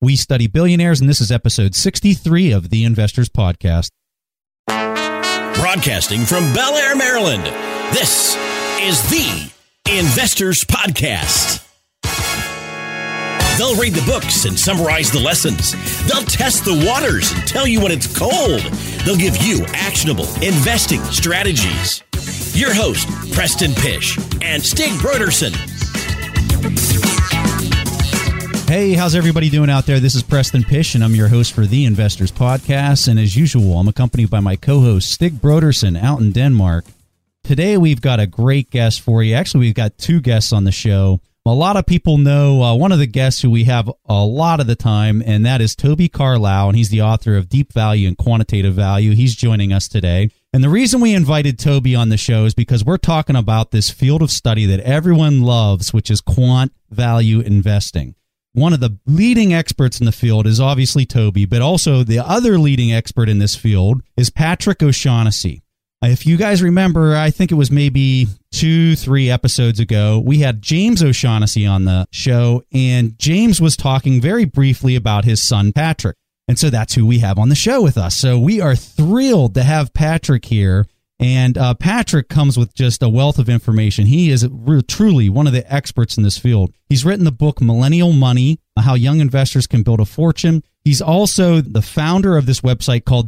We study billionaires, and this is episode 63 of the Investors Podcast. Broadcasting from Bel Air, Maryland, this is the Investors Podcast. They'll read the books and summarize the lessons. They'll test the waters and tell you when it's cold. They'll give you actionable investing strategies. Your host, Preston Pish and Stig Brodersen. Hey, how's everybody doing out there? This is Preston Pish, and I'm your host for the Investors Podcast. And as usual, I'm accompanied by my co-host, Stig Brodersen, out in Denmark. Today, we've got a great guest for you. Actually, we've got two guests on the show. A lot of people know one of the guests who we have a lot of the time, and that is Toby Carlisle, and he's the author of Deep Value and Quantitative Value. He's joining us today. And the reason we invited Toby on the show is because we're talking about this field of study that everyone loves, which is quant value investing. One of the leading experts in the field is obviously Toby, but also the other leading expert in this field is Patrick O'Shaughnessy. If you guys remember, I think it was maybe 2-3 episodes ago, we had James O'Shaughnessy on the show, and James was talking very briefly about his son, Patrick. And so that's who we have on the show with us. So we are thrilled to have Patrick here. And Patrick comes with just a wealth of information. He is truly one of the experts in this field. He's written the book Millennial Money, How Young Investors Can Build a Fortune. He's also the founder of this website called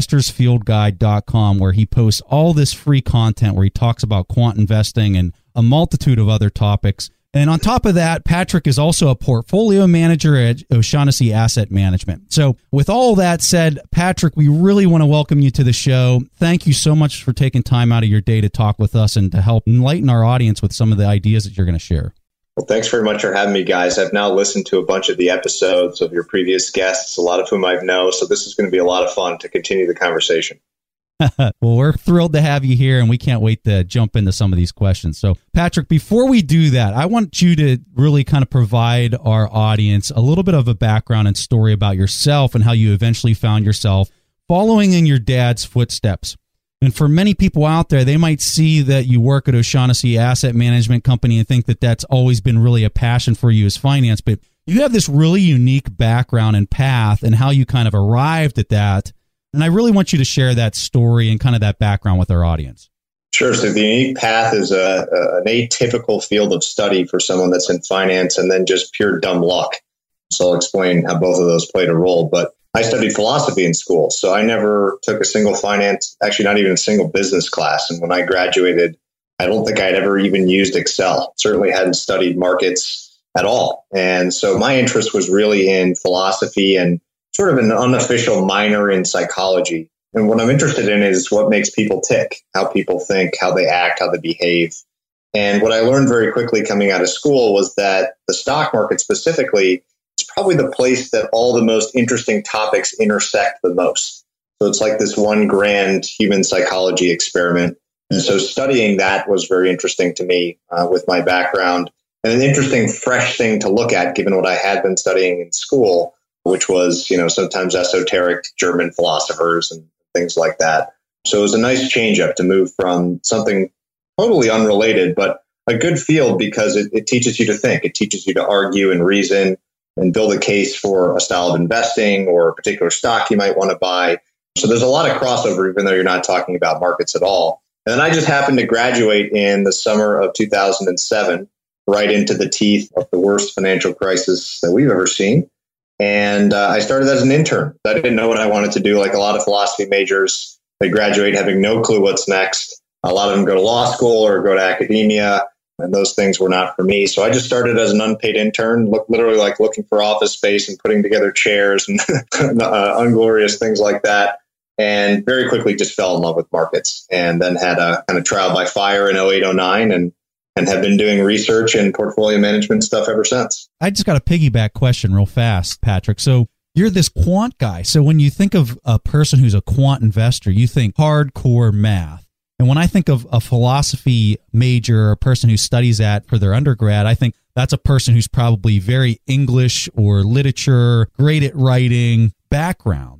theinvestorsfieldguide.com, where he posts all this free content where he talks about quant investing and a multitude of other topics. And on top of that, Patrick is also a portfolio manager at O'Shaughnessy Asset Management. So with all that said, Patrick, we really want to welcome you to the show. Thank you so much for taking time out of your day to talk with us and to help enlighten our audience with some of the ideas that you're going to share. Well, thanks very much for having me, guys. I've now listened to a bunch of the episodes of your previous guests, a lot of whom I've known. So this is going to be a lot of fun to continue the conversation. Well, we're thrilled to have you here, and we can't wait to jump into some of these questions. So, Patrick, before we do that, I want you to really kind of provide our audience a little bit of a background and story about yourself and how you eventually found yourself following in your dad's footsteps. And for many people out there, they might see that you work at O'Shaughnessy Asset Management Company and think that that's always been really a passion for you as finance, but you have this really unique background and path and how you kind of arrived at that. And I really want you to share that story and kind of that background with our audience. Sure. So the unique path is an atypical field of study for someone that's in finance and then just pure dumb luck. So I'll explain how both of those played a role. But I studied philosophy in school, so I never took a single finance, actually not even a single business class. And when I graduated, I don't think I'd ever even used Excel. Certainly hadn't studied markets at all. And so my interest was really in philosophy and sort of an unofficial minor in psychology. And what I'm interested in is what makes people tick, how people think, how they act, how they behave. And what I learned very quickly coming out of school was that the stock market specifically is probably the place that all the most interesting topics intersect the most. So it's like this one grand human psychology experiment. And so studying that was very interesting to me with my background, and an interesting, fresh thing to look at given what I had been studying in school, which was, sometimes esoteric German philosophers and things like that. So it was a nice change up to move from something totally unrelated, but a good field because it teaches you to think. It teaches you to argue and reason and build a case for a style of investing or a particular stock you might want to buy. So there's a lot of crossover, even though you're not talking about markets at all. And then I just happened to graduate in the summer of 2007, right into the teeth of the worst financial crisis that we've ever seen. And I started as an intern. I didn't know what I wanted to do. Like a lot of philosophy majors, they graduate having no clue what's next. A lot of them go to law school or go to academia, and those things were not for me. So I just started as an unpaid intern, literally like looking for office space and putting together chairs and unglorious things like that. And very quickly just fell in love with markets, and then had a kind of trial by fire in 0809 and have been doing research and portfolio management stuff ever since. I just got a piggyback question real fast, Patrick. So you're this quant guy. So when you think of a person who's a quant investor, you think hardcore math. And when I think of a philosophy major or a person who studies that for their undergrad, I think that's a person who's probably very English or literature, great at writing background.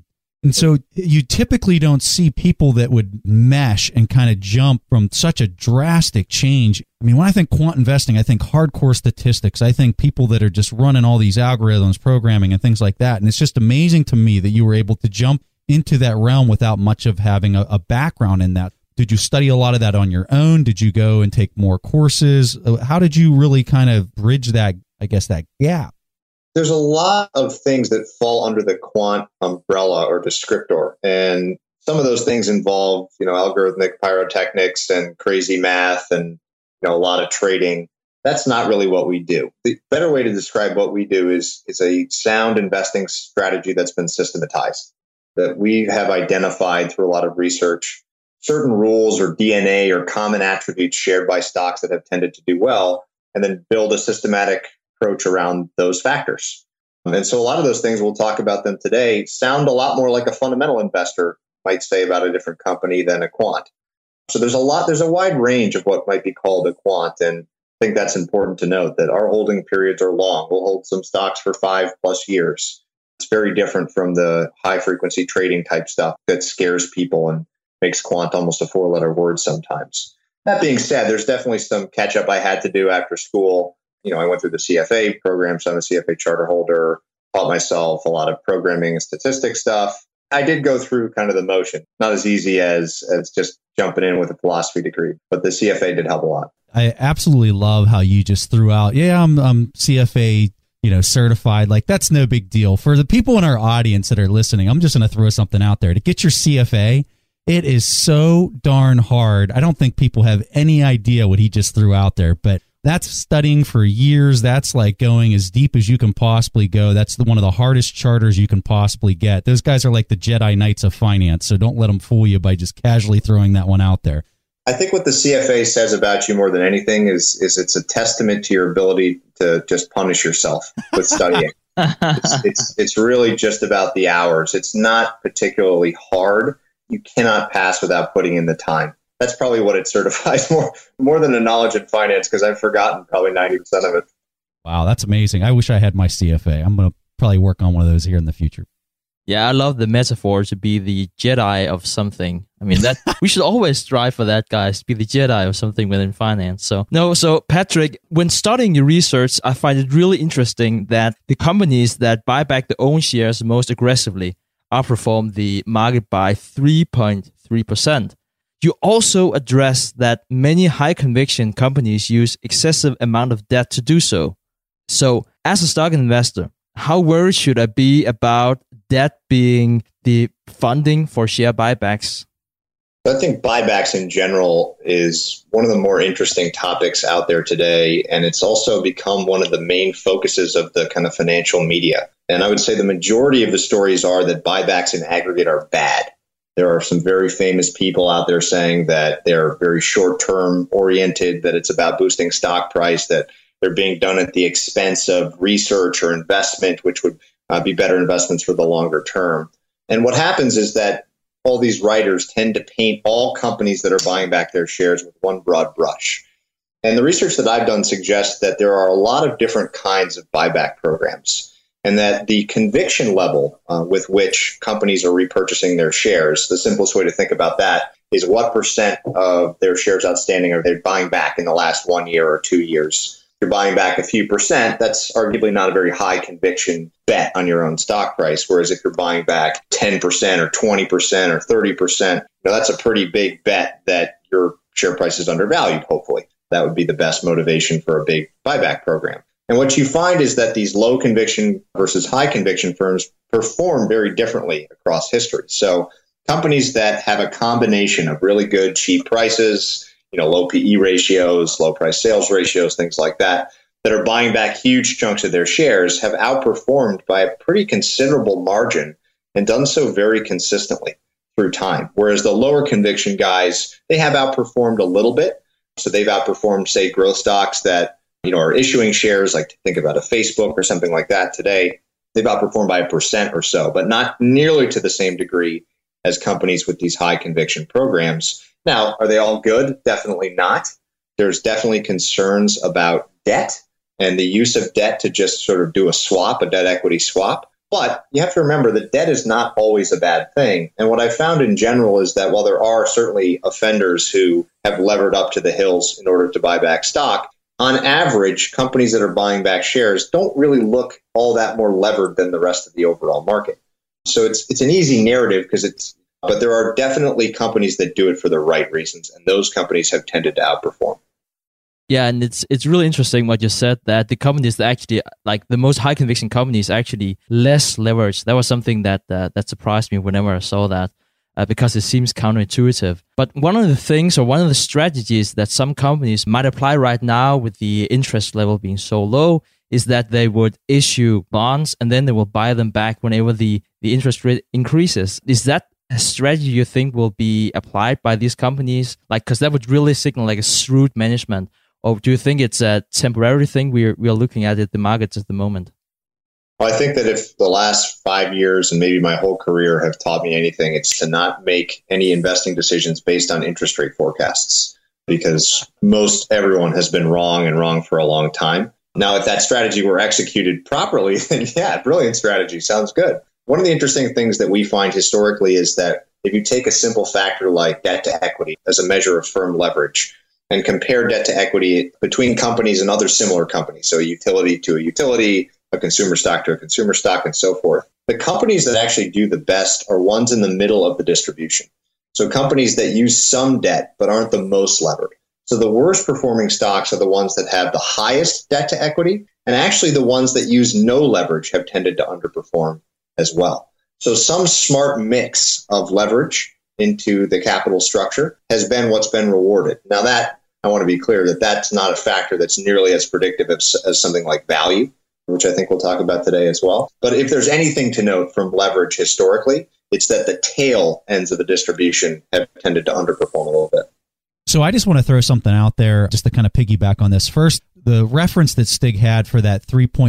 And so you typically don't see people that would mesh and kind of jump from such a drastic change. I mean, when I think quant investing, I think hardcore statistics. I think people that are just running all these algorithms, programming and things like that. And it's just amazing to me that you were able to jump into that realm without much of having a background in that. Did you study a lot of that on your own? Did you go and take more courses? How did you really kind of bridge that, I guess, that gap? There's a lot of things that fall under the quant umbrella or descriptor. And some of those things involve, algorithmic pyrotechnics and crazy math and, a lot of trading. That's not really what we do. The better way to describe what we do is a sound investing strategy that's been systematized, that we have identified through a lot of research, certain rules or DNA or common attributes shared by stocks that have tended to do well, and then build a systematic approach around those factors. And so a lot of those things, we'll talk about them today, sound a lot more like a fundamental investor might say about a different company than a quant. So there's a wide range of what might be called a quant. And I think that's important to note that our holding periods are long. We'll hold some stocks for 5+ years. It's very different from the high frequency trading type stuff that scares people and makes quant almost a 4-letter word sometimes. That being said, there's definitely some catch up I had to do after school. I went through the CFA program, so I'm a CFA charter holder, taught myself a lot of programming and statistics stuff. I did go through kind of the motion, not as easy as just jumping in with a philosophy degree, but the CFA did help a lot. I absolutely love how you just threw out, I'm CFA, certified. Like, that's no big deal. For the people in our audience that are listening, I'm just going to throw something out there. To get your CFA, it is so darn hard. I don't think people have any idea what he just threw out there, but that's studying for years. That's like going as deep as you can possibly go. That's one of the hardest charters you can possibly get. Those guys are like the Jedi Knights of finance, so don't let them fool you by just casually throwing that one out there. I think what the CFA says about you more than anything is it's a testament to your ability to just punish yourself with studying. It's really just about the hours. It's not particularly hard. You cannot pass without putting in the time. That's probably what it certifies more than a knowledge in finance, because I've forgotten probably 90% of it. Wow, that's amazing. I wish I had my CFA. I'm going to probably work on one of those here in the future. Yeah, I love the metaphor to be the Jedi of something. I mean, that we should always strive for that, guys, to be the Jedi of something within finance. So Patrick, when studying your research, I find it really interesting that the companies that buy back their own shares most aggressively outperform the market by 3.3%. You also address that many high-conviction companies use excessive amount of debt to do so. So, as a stock investor, how worried should I be about debt being the funding for share buybacks? I think buybacks in general is one of the more interesting topics out there today, and it's also become one of the main focuses of the kind of financial media. And I would say the majority of the stories are that buybacks in aggregate are bad. There are some very famous people out there saying that they're very short-term oriented, that it's about boosting stock price, that they're being done at the expense of research or investment, which would be better investments for the longer term. And what happens is that all these writers tend to paint all companies that are buying back their shares with one broad brush. And the research that I've done suggests that there are a lot of different kinds of buyback programs, and that the conviction level with which companies are repurchasing their shares, the simplest way to think about that is what percent of their shares outstanding are they buying back in the last 1 year or 2 years. If you're buying back a few percent, that's arguably not a very high conviction bet on your own stock price. Whereas if you're buying back 10% or 20% or 30%, that's a pretty big bet that your share price is undervalued, hopefully. That would be the best motivation for a big buyback program. And what you find is that these low conviction versus high conviction firms perform very differently across history. So companies that have a combination of really good, cheap prices, low PE ratios, low price sales ratios, things like that are buying back huge chunks of their shares have outperformed by a pretty considerable margin and done so very consistently through time. Whereas the lower conviction guys, they have outperformed a little bit. So they've outperformed, say, growth stocks that are issuing shares, like think about a Facebook or something like that today. They've outperformed by 1% or so, but not nearly to the same degree as companies with these high conviction programs. Now, are they all good? Definitely not. There's definitely concerns about debt and the use of debt to just sort of do a swap, a debt equity swap. But you have to remember that debt is not always a bad thing. And what I found in general is that while there are certainly offenders who have levered up to the hills in order to buy back stock, on average, companies that are buying back shares don't really look all that more levered than the rest of the overall market. So it's an easy narrative but there are definitely companies that do it for the right reasons, and those companies have tended to outperform. Yeah, and it's really interesting what you said, that the companies that actually, like the most high conviction companies, actually less leveraged. That was something that surprised me whenever I saw that, because it seems counterintuitive. But one of the things, or one of the strategies that some companies might apply right now with the interest level being so low, is that they would issue bonds and then they will buy them back whenever the interest rate increases. Is that a strategy you think will be applied by these companies? Like, because that would really signal like a shrewd management. Or do you think it's a temporary thing we are looking at the markets at the moment? Well, I think that if the last 5 years and maybe my whole career have taught me anything, it's to not make any investing decisions based on interest rate forecasts, because most everyone has been wrong and wrong for a long time. Now, if that strategy were executed properly, then yeah, brilliant strategy. Sounds good. One of the interesting things that we find historically is that if you take a simple factor like debt to equity as a measure of firm leverage, and compare debt to equity between companies and other similar companies, so a utility to a utility, a consumer stock to a consumer stock, and so forth. The companies that actually do the best are ones in the middle of the distribution. So companies that use some debt but aren't the most levered. So the worst performing stocks are the ones that have the highest debt to equity, and actually the ones that use no leverage have tended to underperform as well. So some smart mix of leverage into the capital structure has been what's been rewarded. Now that, I want to be clear that that's not a factor that's nearly as predictive as something like value, which I think we'll talk about today as well. But if there's anything to note from leverage historically, it's that the tail ends of the distribution have tended to underperform a little bit. So I just want to throw something out there just to kind of piggyback on this. First, the reference that Stig had for that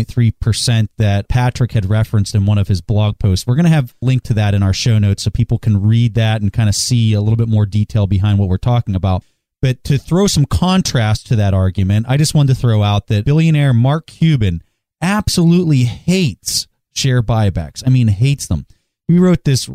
3.3% that Patrick had referenced in one of his blog posts, we're going to have a link to that in our show notes so people can read that and kind of see a little bit more detail behind what we're talking about. But to throw some contrast to that argument, I just wanted to throw out that billionaire Mark Cuban absolutely hates share buybacks. I mean, hates them. He wrote this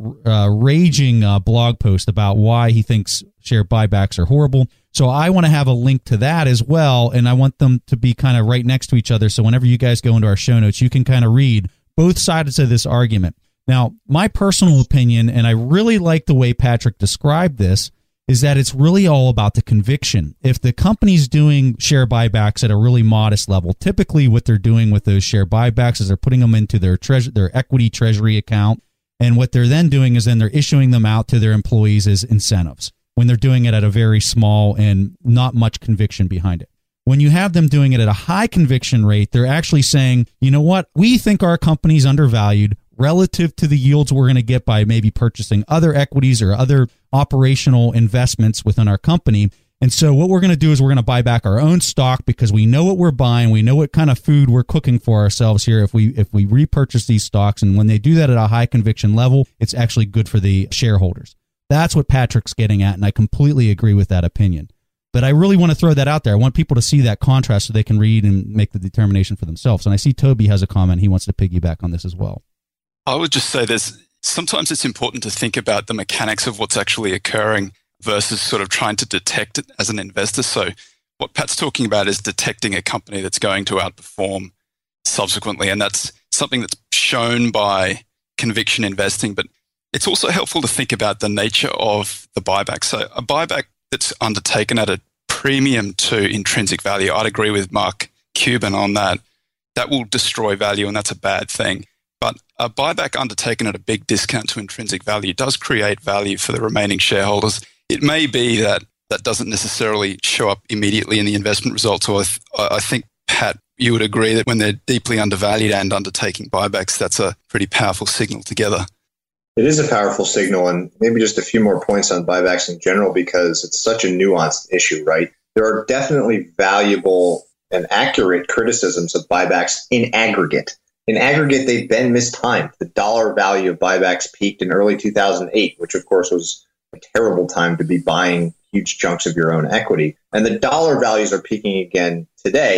raging blog post about why he thinks share buybacks are horrible. So I want to have a link to that as well, and I want them to be kind of right next to each other. So whenever you guys go into our show notes, you can kind of read both sides of this argument. Now, my personal opinion, and I really like the way Patrick described this, is that it's really all about the conviction. If the company's doing share buybacks at a really modest level, typically what they're doing with those share buybacks is they're putting them into their equity treasury account, and what they're then doing is then they're issuing them out to their employees as incentives when they're doing it at a very small and not much conviction behind it. When you have them doing it at a high conviction rate, they're actually saying, you know what, we think our company's undervalued relative to the yields we're going to get by maybe purchasing other equities or other operational investments within our company. And so what we're going to do is we're going to buy back our own stock because we know what we're buying. We know what kind of food we're cooking for ourselves here if we repurchase these stocks. And when they do that at a high conviction level, it's actually good for the shareholders. That's what Patrick's getting at, and I completely agree with that opinion. But I really want to throw that out there. I want people to see that contrast so they can read and make the determination for themselves. And I see Toby has a comment. He wants to piggyback on this as well. I would just say sometimes it's important to think about the mechanics of what's actually occurring versus sort of trying to detect it as an investor. So what Pat's talking about is detecting a company that's going to outperform subsequently, and that's something that's shown by conviction investing. But it's also helpful to think about the nature of the buyback. So a buyback that's undertaken at a premium to intrinsic value, I'd agree with Mark Cuban on that. That will destroy value, and that's a bad thing. But a buyback undertaken at a big discount to intrinsic value does create value for the remaining shareholders. It may be that that doesn't necessarily show up immediately in the investment results, or I think, Pat, you would agree that when they're deeply undervalued and undertaking buybacks, that's a pretty powerful signal together. It is a powerful signal, and maybe just a few more points on buybacks in general, because it's such a nuanced issue, right? There are definitely valuable and accurate criticisms of buybacks in aggregate. In aggregate, they've been mistimed. The dollar value of buybacks peaked in early 2008, which of course was a terrible time to be buying huge chunks of your own equity. And the dollar values are peaking again today.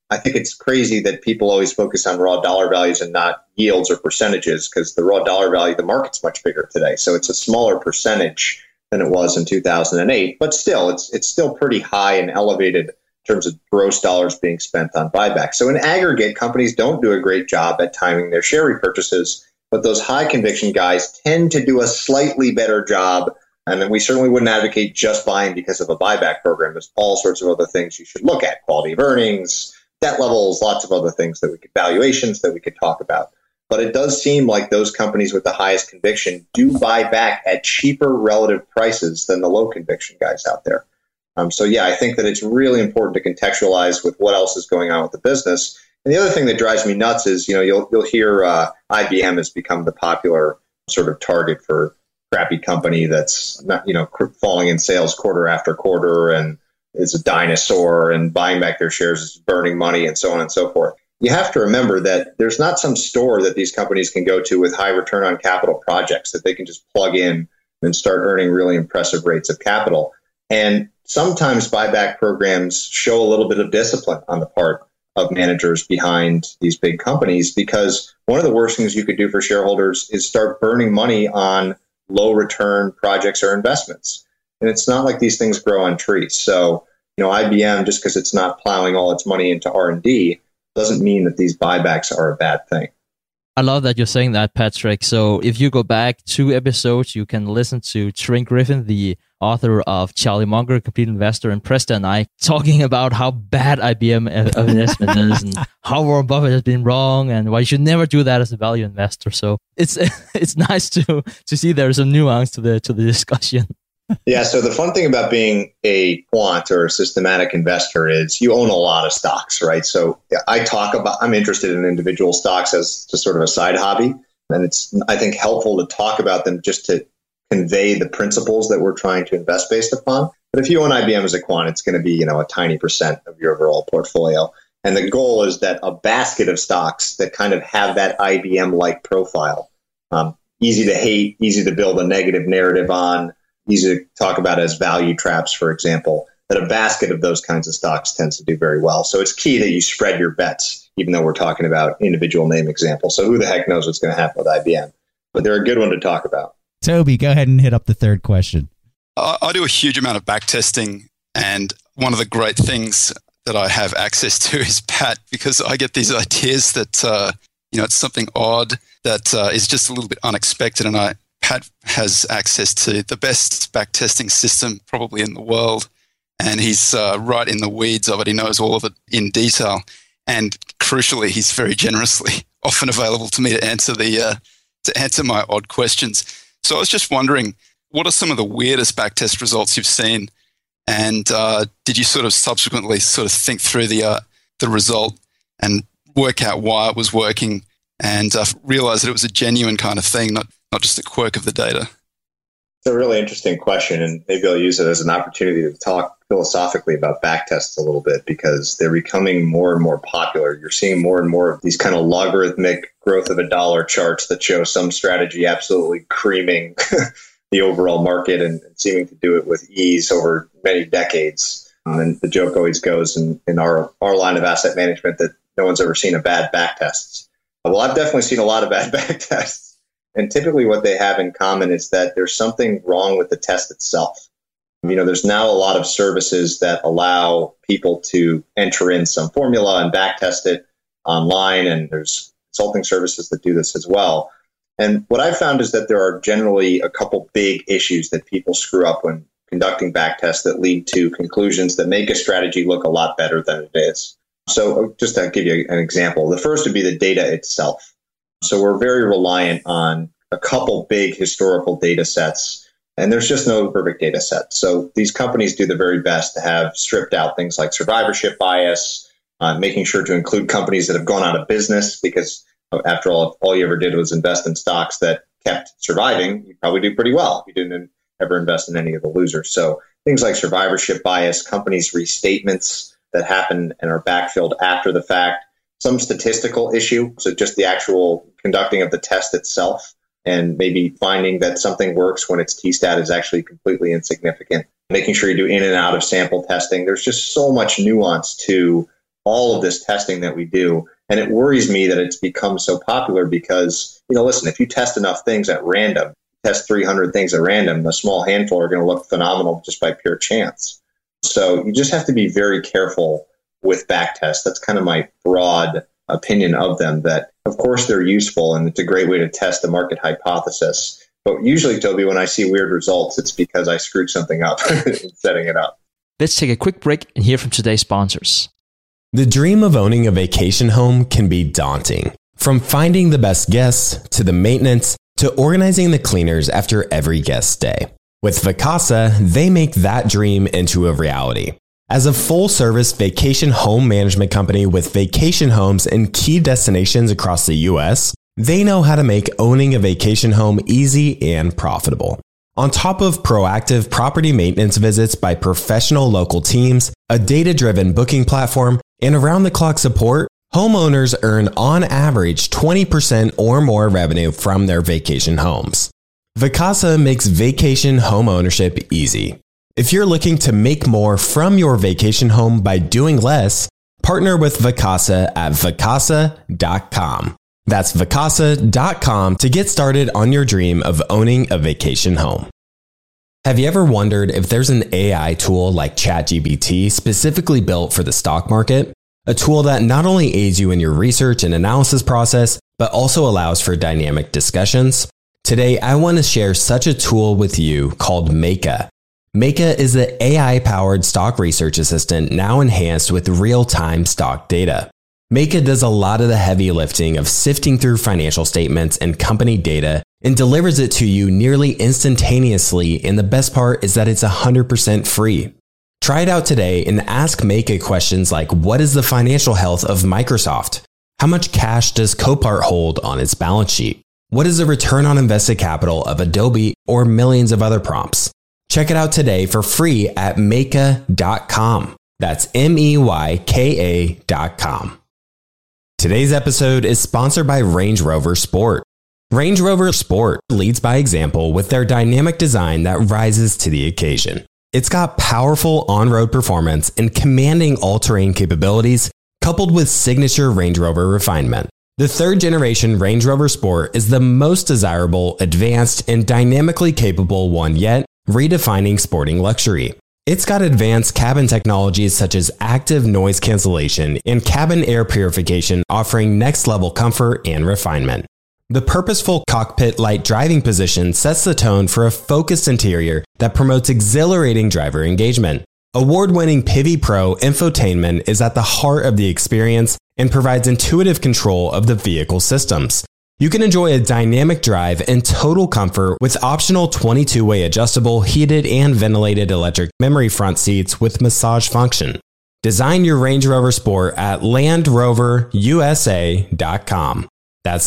I think it's crazy that people always focus on raw dollar values and not yields or percentages, because the raw dollar value, the market's much bigger today. So it's a smaller percentage than it was in 2008, but still, it's still pretty high and elevated in terms of gross dollars being spent on buybacks. So in aggregate, companies don't do a great job at timing their share repurchases, but those high conviction guys tend to do a slightly better job. And then we certainly wouldn't advocate just buying because of a buyback program. There's all sorts of other things you should look at: quality of earnings, debt levels, lots of other things valuations that we could talk about. But it does seem like those companies with the highest conviction do buy back at cheaper relative prices than the low conviction guys out there. So yeah, I think that it's really important to contextualize with what else is going on with the business. And the other thing that drives me nuts is, you'll hear IBM has become the popular sort of target for crappy company that's not, falling in sales quarter after quarter and is a dinosaur, and buying back their shares is burning money, and so on and so forth. You have to remember that there's not some store that these companies can go to with high return on capital projects that they can just plug in and start earning really impressive rates of capital. And sometimes buyback programs show a little bit of discipline on the part of managers behind these big companies, because one of the worst things you could do for shareholders is start burning money on low return projects or investments. And it's not like these things grow on trees. So, IBM, just because it's not plowing all its money into R&D, doesn't mean that these buybacks are a bad thing. I love that you're saying that, Patrick. So if you go back 2 episodes, you can listen to Trent Griffin, the author of Charlie Munger, Complete Investor, and Preston and I talking about how bad IBM investment is and how Warren Buffett has been wrong and why you should never do that as a value investor. So it's nice to see there's some nuance to the discussion. Yeah. So the fun thing about being a quant or a systematic investor is you own a lot of stocks, right? So I'm interested in individual stocks as just sort of a side hobby. And it's, I think, helpful to talk about them just to convey the principles that we're trying to invest based upon. But if you own IBM as a quant, it's going to be, a tiny percent of your overall portfolio. And the goal is that a basket of stocks that kind of have that IBM-like profile, easy to hate, easy to build a negative narrative on, easy to talk about as value traps, for example, that a basket of those kinds of stocks tends to do very well. So it's key that you spread your bets, even though we're talking about individual name examples. So who the heck knows what's going to happen with IBM? But they're a good one to talk about. Toby, go ahead and hit up the third question. I do a huge amount of back testing, and one of the great things that I have access to is Pat, because I get these ideas that, it's something odd that is just a little bit unexpected, and Pat has access to the best backtesting system probably in the world, and he's right in the weeds of it. He knows all of it in detail, and crucially, he's very generously often available to me to answer my odd questions. So I was just wondering, what are some of the weirdest backtest results you've seen, and did you sort of subsequently sort of think through the result and work out why it was working, and realize that it was a genuine kind of thing, not just a quirk of the data? It's a really interesting question, and maybe I'll use it as an opportunity to talk philosophically about backtests a little bit, because they're becoming more and more popular. You're seeing more and more of these kind of logarithmic growth of a dollar charts that show some strategy absolutely creaming the overall market and seeming to do it with ease over many decades. And the joke always goes in our line of asset management that no one's ever seen a bad backtest. Well, I've definitely seen a lot of bad backtests. And typically what they have in common is that there's something wrong with the test itself. There's now a lot of services that allow people to enter in some formula and backtest it online, and there's consulting services that do this as well. And what I've found is that there are generally a couple big issues that people screw up when conducting backtests that lead to conclusions that make a strategy look a lot better than it is. So just to give you an example, the first would be the data itself. So we're very reliant on a couple big historical data sets, and there's just no perfect data set. So these companies do their very best to have stripped out things like survivorship bias, making sure to include companies that have gone out of business, because after all you ever did was invest in stocks that kept surviving, you'd probably do pretty well if you didn't ever invest in any of the losers. So things like survivorship bias, companies' restatements that happen and are backfilled after the fact, some statistical issue, so just the actual conducting of the test itself, and maybe finding that something works when its t-stat is actually completely insignificant. Making sure you do in and out of sample testing. There's just so much nuance to all of this testing that we do. And it worries me that it's become so popular because, listen, if you test enough things at random, test 300 things at random, a small handful are going to look phenomenal just by pure chance. So you just have to be very careful with back tests. That's kind of my broad opinion of them, that of course they're useful and it's a great way to test the market hypothesis. But usually, Toby, when I see weird results, it's because I screwed something up in setting it up. Let's take a quick break and hear from today's sponsors. The dream of owning a vacation home can be daunting. From finding the best guests, to the maintenance, to organizing the cleaners after every guest stay. With Vacasa, they make that dream into a reality. As a full-service vacation home management company with vacation homes in key destinations across the U.S., they know how to make owning a vacation home easy and profitable. On top of proactive property maintenance visits by professional local teams, a data-driven booking platform, and around-the-clock support, homeowners earn on average 20% or more revenue from their vacation homes. Vacasa makes vacation home ownership easy. If you're looking to make more from your vacation home by doing less, partner with Vacasa at vacasa.com. That's vacasa.com to get started on your dream of owning a vacation home. Have you ever wondered if there's an AI tool like ChatGPT specifically built for the stock market? A tool that not only aids you in your research and analysis process, but also allows for dynamic discussions? Today, I want to share such a tool with you called Meka. Meka is the AI-powered stock research assistant now enhanced with real-time stock data. Meka does a lot of the heavy lifting of sifting through financial statements and company data and delivers it to you nearly instantaneously, and the best part is that it's 100% free. Try it out today and ask Meka questions like, what is the financial health of Microsoft? How much cash does Copart hold on its balance sheet? What is the return on invested capital of Adobe, or millions of other prompts? Check it out today for free at Meka.com. That's MEYKA.com. Today's episode is sponsored by Range Rover Sport. Range Rover Sport leads by example with their dynamic design that rises to the occasion. It's got powerful on-road performance and commanding all-terrain capabilities, coupled with signature Range Rover refinement. The third-generation Range Rover Sport is the most desirable, advanced, and dynamically capable one yet, redefining sporting luxury. It's got advanced cabin technologies such as active noise cancellation and cabin air purification, offering next-level comfort and refinement. The purposeful cockpit light driving position sets the tone for a focused interior that promotes exhilarating driver engagement. Award-winning Pivi Pro infotainment is at the heart of the experience and provides intuitive control of the vehicle systems. You can enjoy a dynamic drive and total comfort with optional 22-way adjustable, heated and ventilated electric memory front seats with massage function. Design your Range Rover Sport at LandRoverUSA.com. That's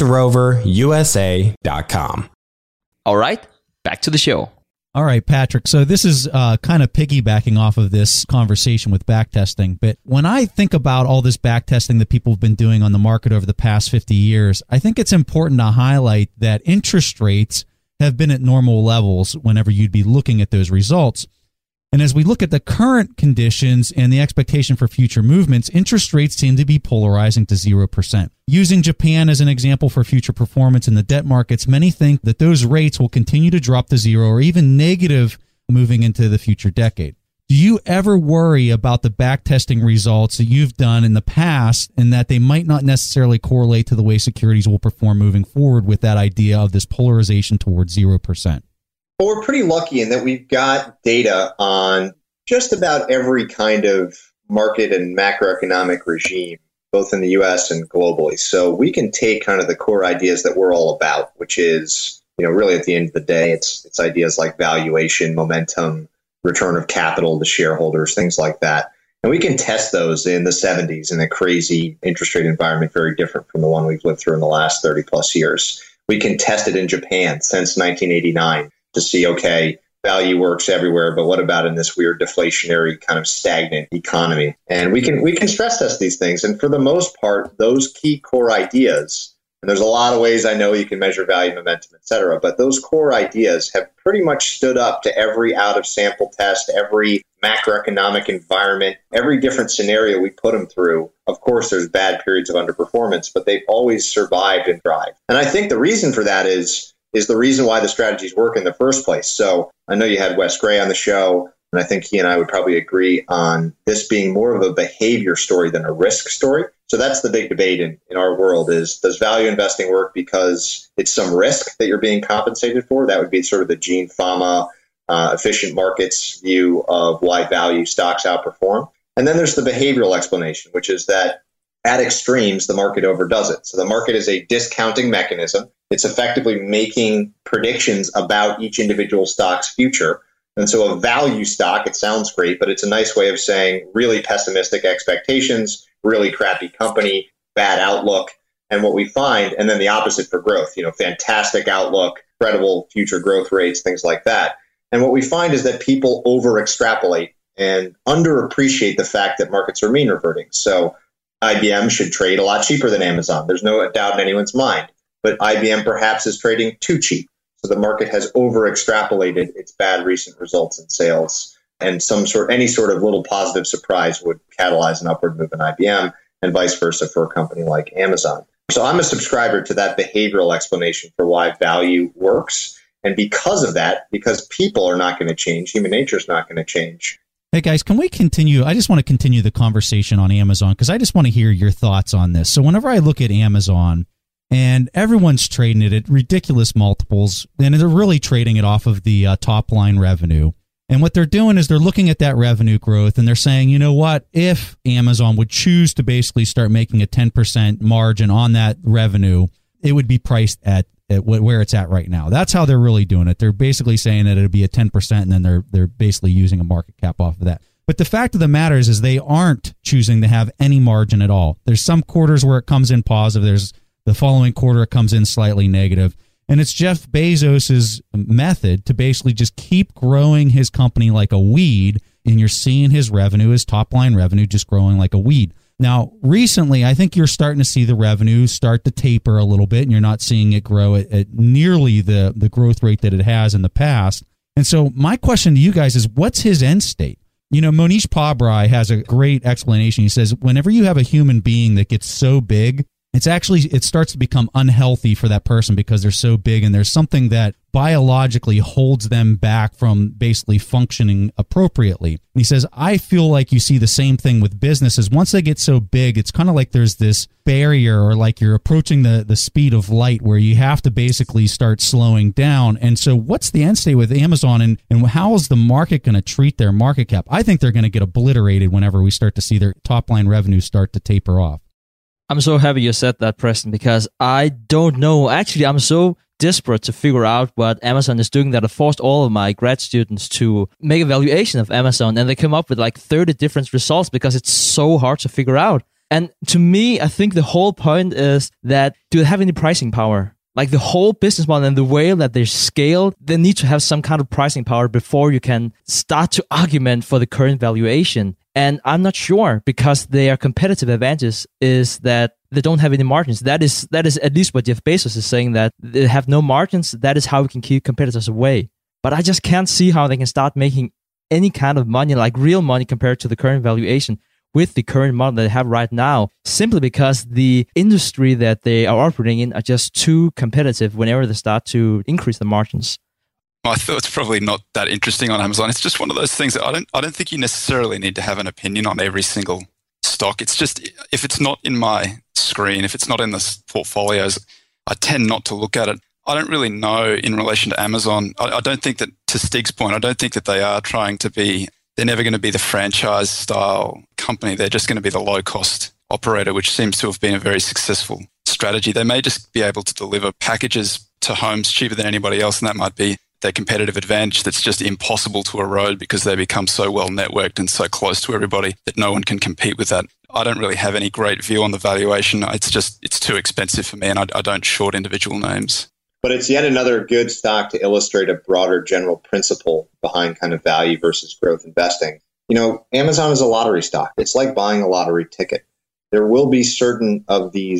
LandRoverUSA.com. All right, back to the show. All right, Patrick. So this is kind of piggybacking off of this conversation with backtesting. But when I think about all this backtesting that people have been doing on the market over the past 50 years, I think it's important to highlight that interest rates have been at normal levels whenever you'd be looking at those results. And as we look at the current conditions and the expectation for future movements, interest rates seem to be polarizing to 0%. Using Japan as an example for future performance in the debt markets, many think that those rates will continue to drop to zero or even negative moving into the future decade. Do you ever worry about the backtesting results that you've done in the past and that they might not necessarily correlate to the way securities will perform moving forward with that idea of this polarization towards 0%? Well, we're pretty lucky in that we've got data on just about every kind of market and macroeconomic regime, both in the U.S. and globally. So we can take kind of the core ideas that we're all about, which is, really at the end of the day, it's ideas like valuation, momentum, return of capital to shareholders, things like that. And we can test those in the 70s in a crazy interest rate environment, very different from the one we've lived through in the last 30 plus years. We can test it in Japan since 1989. To see, okay, value works everywhere, but what about in this weird deflationary kind of stagnant economy? And we can stress test these things. And for the most part, those key core ideas And there's a lot of ways I know you can measure value, momentum, et cetera. But those core ideas have pretty much stood up to every out of sample test, every macroeconomic environment, every different scenario we put them through. Of course, there's bad periods of underperformance, but they've always survived and thrived. And I think the reason for that is the reason why the strategies work in the first place. So I know you had Wes Gray on the show, and I think he and I would probably agree on this being more of a behavior story than a risk story. So that's the big debate in our world is, does value investing work because it's some risk that you're being compensated for? That would be sort of the Gene Fama, efficient markets view of why value stocks outperform. And then there's the behavioral explanation, which is that at extremes, the market overdoes it. So the market is a discounting mechanism. It's effectively making predictions about each individual stock's future. And so a value stock, it sounds great, but it's a nice way of saying really pessimistic expectations, really crappy company, bad outlook. And what we find, and then the opposite for growth, fantastic outlook, credible future growth rates, things like that. And what we find is that people over extrapolate and underappreciate the fact that markets are mean reverting. So IBM should trade a lot cheaper than Amazon. There's no doubt in anyone's mind. But IBM perhaps is trading too cheap. So the market has over extrapolated its bad recent results in sales. And any sort of little positive surprise would catalyze an upward move in IBM, and vice versa for a company like Amazon. So I'm a subscriber to that behavioral explanation for why value works. And because of that, because people are not going to change, human nature is not going to change. Hey guys, can we continue? I just want to continue the conversation on Amazon because I just want to hear your thoughts on this. So whenever I look at Amazon, and everyone's trading it at ridiculous multiples, and they're really trading it off of the top line revenue. And what they're doing is they're looking at that revenue growth and they're saying, you know what, if Amazon would choose to basically start making a 10% margin on that revenue, it would be priced at where it's at right now. That's how they're really doing it. They're basically saying that it'll be a 10%, and then they're basically using a market cap off of that. But the fact of the matter is they aren't choosing to have any margin at all. There's some quarters where it comes in positive. There's the following quarter, it comes in slightly negative. And it's Jeff Bezos's method to basically just keep growing his company like a weed. And you're seeing his revenue, his top line revenue, just growing like a weed. Now, recently, I think you're starting to see the revenue start to taper a little bit, and you're not seeing it grow at nearly the growth rate that it has in the past. And so my question to you guys is, what's his end state? Monish Pabrai has a great explanation. He says, whenever you have a human being that gets so big, it starts to become unhealthy for that person because they're so big, and there's something that biologically holds them back from basically functioning appropriately. And he says, I feel like you see the same thing with businesses. Once they get so big, it's kind of like there's this barrier, or like you're approaching the speed of light where you have to basically start slowing down. And so what's the end state with Amazon, and how is the market going to treat their market cap? I think they're going to get obliterated whenever we start to see their top line revenue start to taper off. I'm so happy you said that, Preston, because I don't know. Actually, I'm so desperate to figure out what Amazon is doing that I forced all of my grad students to make a valuation of Amazon, and they come up with like 30 different results because it's so hard to figure out. And to me, I think the whole point is that do they have any pricing power? Like the whole business model and the way that they're scaled, they need to have some kind of pricing power before you can start to argument for the current valuation. And I'm not sure, because their competitive advantage is that they don't have any margins. That is at least what Jeff Bezos is saying, that they have no margins. That is how we can keep competitors away. But I just can't see how they can start making any kind of money, like real money, compared to the current valuation with the current model that they have right now, simply because the industry that they are operating in are just too competitive whenever they start to increase the margins. My thought's probably not that interesting on Amazon. It's just one of those things that I don't think you necessarily need to have an opinion on every single stock. It's just, if it's not in my screen, if it's not in the portfolios, I tend not to look at it. I don't really know in relation to Amazon. I don't think that, to Stig's point, I don't think that they are trying to be, they're never going to be the franchise style company. They're just going to be the low cost operator, which seems to have been a very successful strategy. They may just be able to deliver packages to homes cheaper than anybody else, and that might be their competitive advantage that's just impossible to erode because they become so well networked and so close to everybody that no one can compete with that. I don't really have any great view on the valuation. It's too expensive for me, and I don't short individual names. But it's yet another good stock to illustrate a broader general principle behind kind of value versus growth investing. Amazon is a lottery stock. It's like buying a lottery ticket. There will be certain of these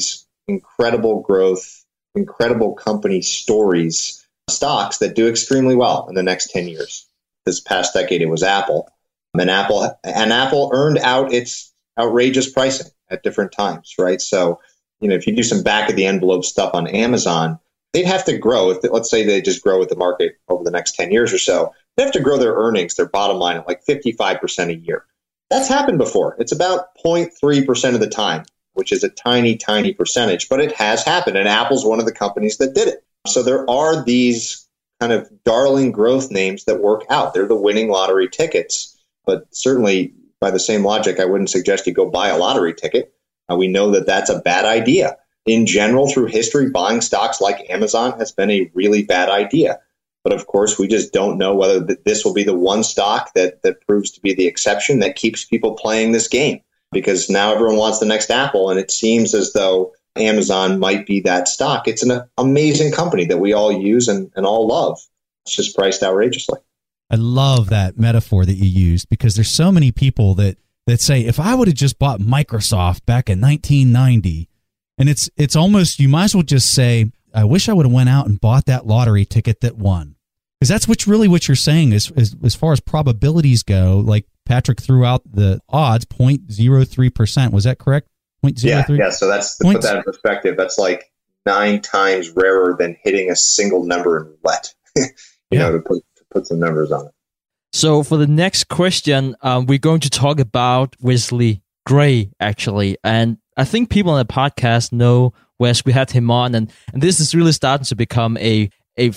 incredible growth, incredible company stories, stocks that do extremely well in the next 10 years. This past decade, it was Apple. And Apple earned out its outrageous pricing at different times, right? So, if you do some back of the envelope stuff on Amazon, they'd have to grow. Let's say they just grow with the market over the next 10 years or so, they have to grow their earnings, their bottom line at like 55% a year. That's happened before. It's about 0.3% of the time, which is a tiny, tiny percentage, but it has happened. And Apple's one of the companies that did it. So there are these kind of darling growth names that work out. They're the winning lottery tickets. But certainly by the same logic, I wouldn't suggest you go buy a lottery ticket. We know that that's a bad idea. In general, through history, buying stocks like Amazon has been a really bad idea. But of course, we just don't know whether this will be the one stock that proves to be the exception that keeps people playing this game. Because now everyone wants the next Apple, and it seems as though Amazon might be that stock. It's an amazing company that we all use and all love. It's just priced outrageously. I love that metaphor that you used, because there's so many people that say, if I would have just bought Microsoft back in 1990, and it's almost, you might as well just say, I wish I would have went out and bought that lottery ticket that won. Because that's what you're saying is as far as probabilities go. Like Patrick threw out the odds, 0.03%. Was that correct? 0.03? Yeah. So that's, to put that in perspective, that's like 9 times rarer than hitting a single number in roulette, to put some numbers on it. So for the next question, we're going to talk about Wesley Gray, actually. And I think people on the podcast know Wes. We had him on, and this is really starting to become a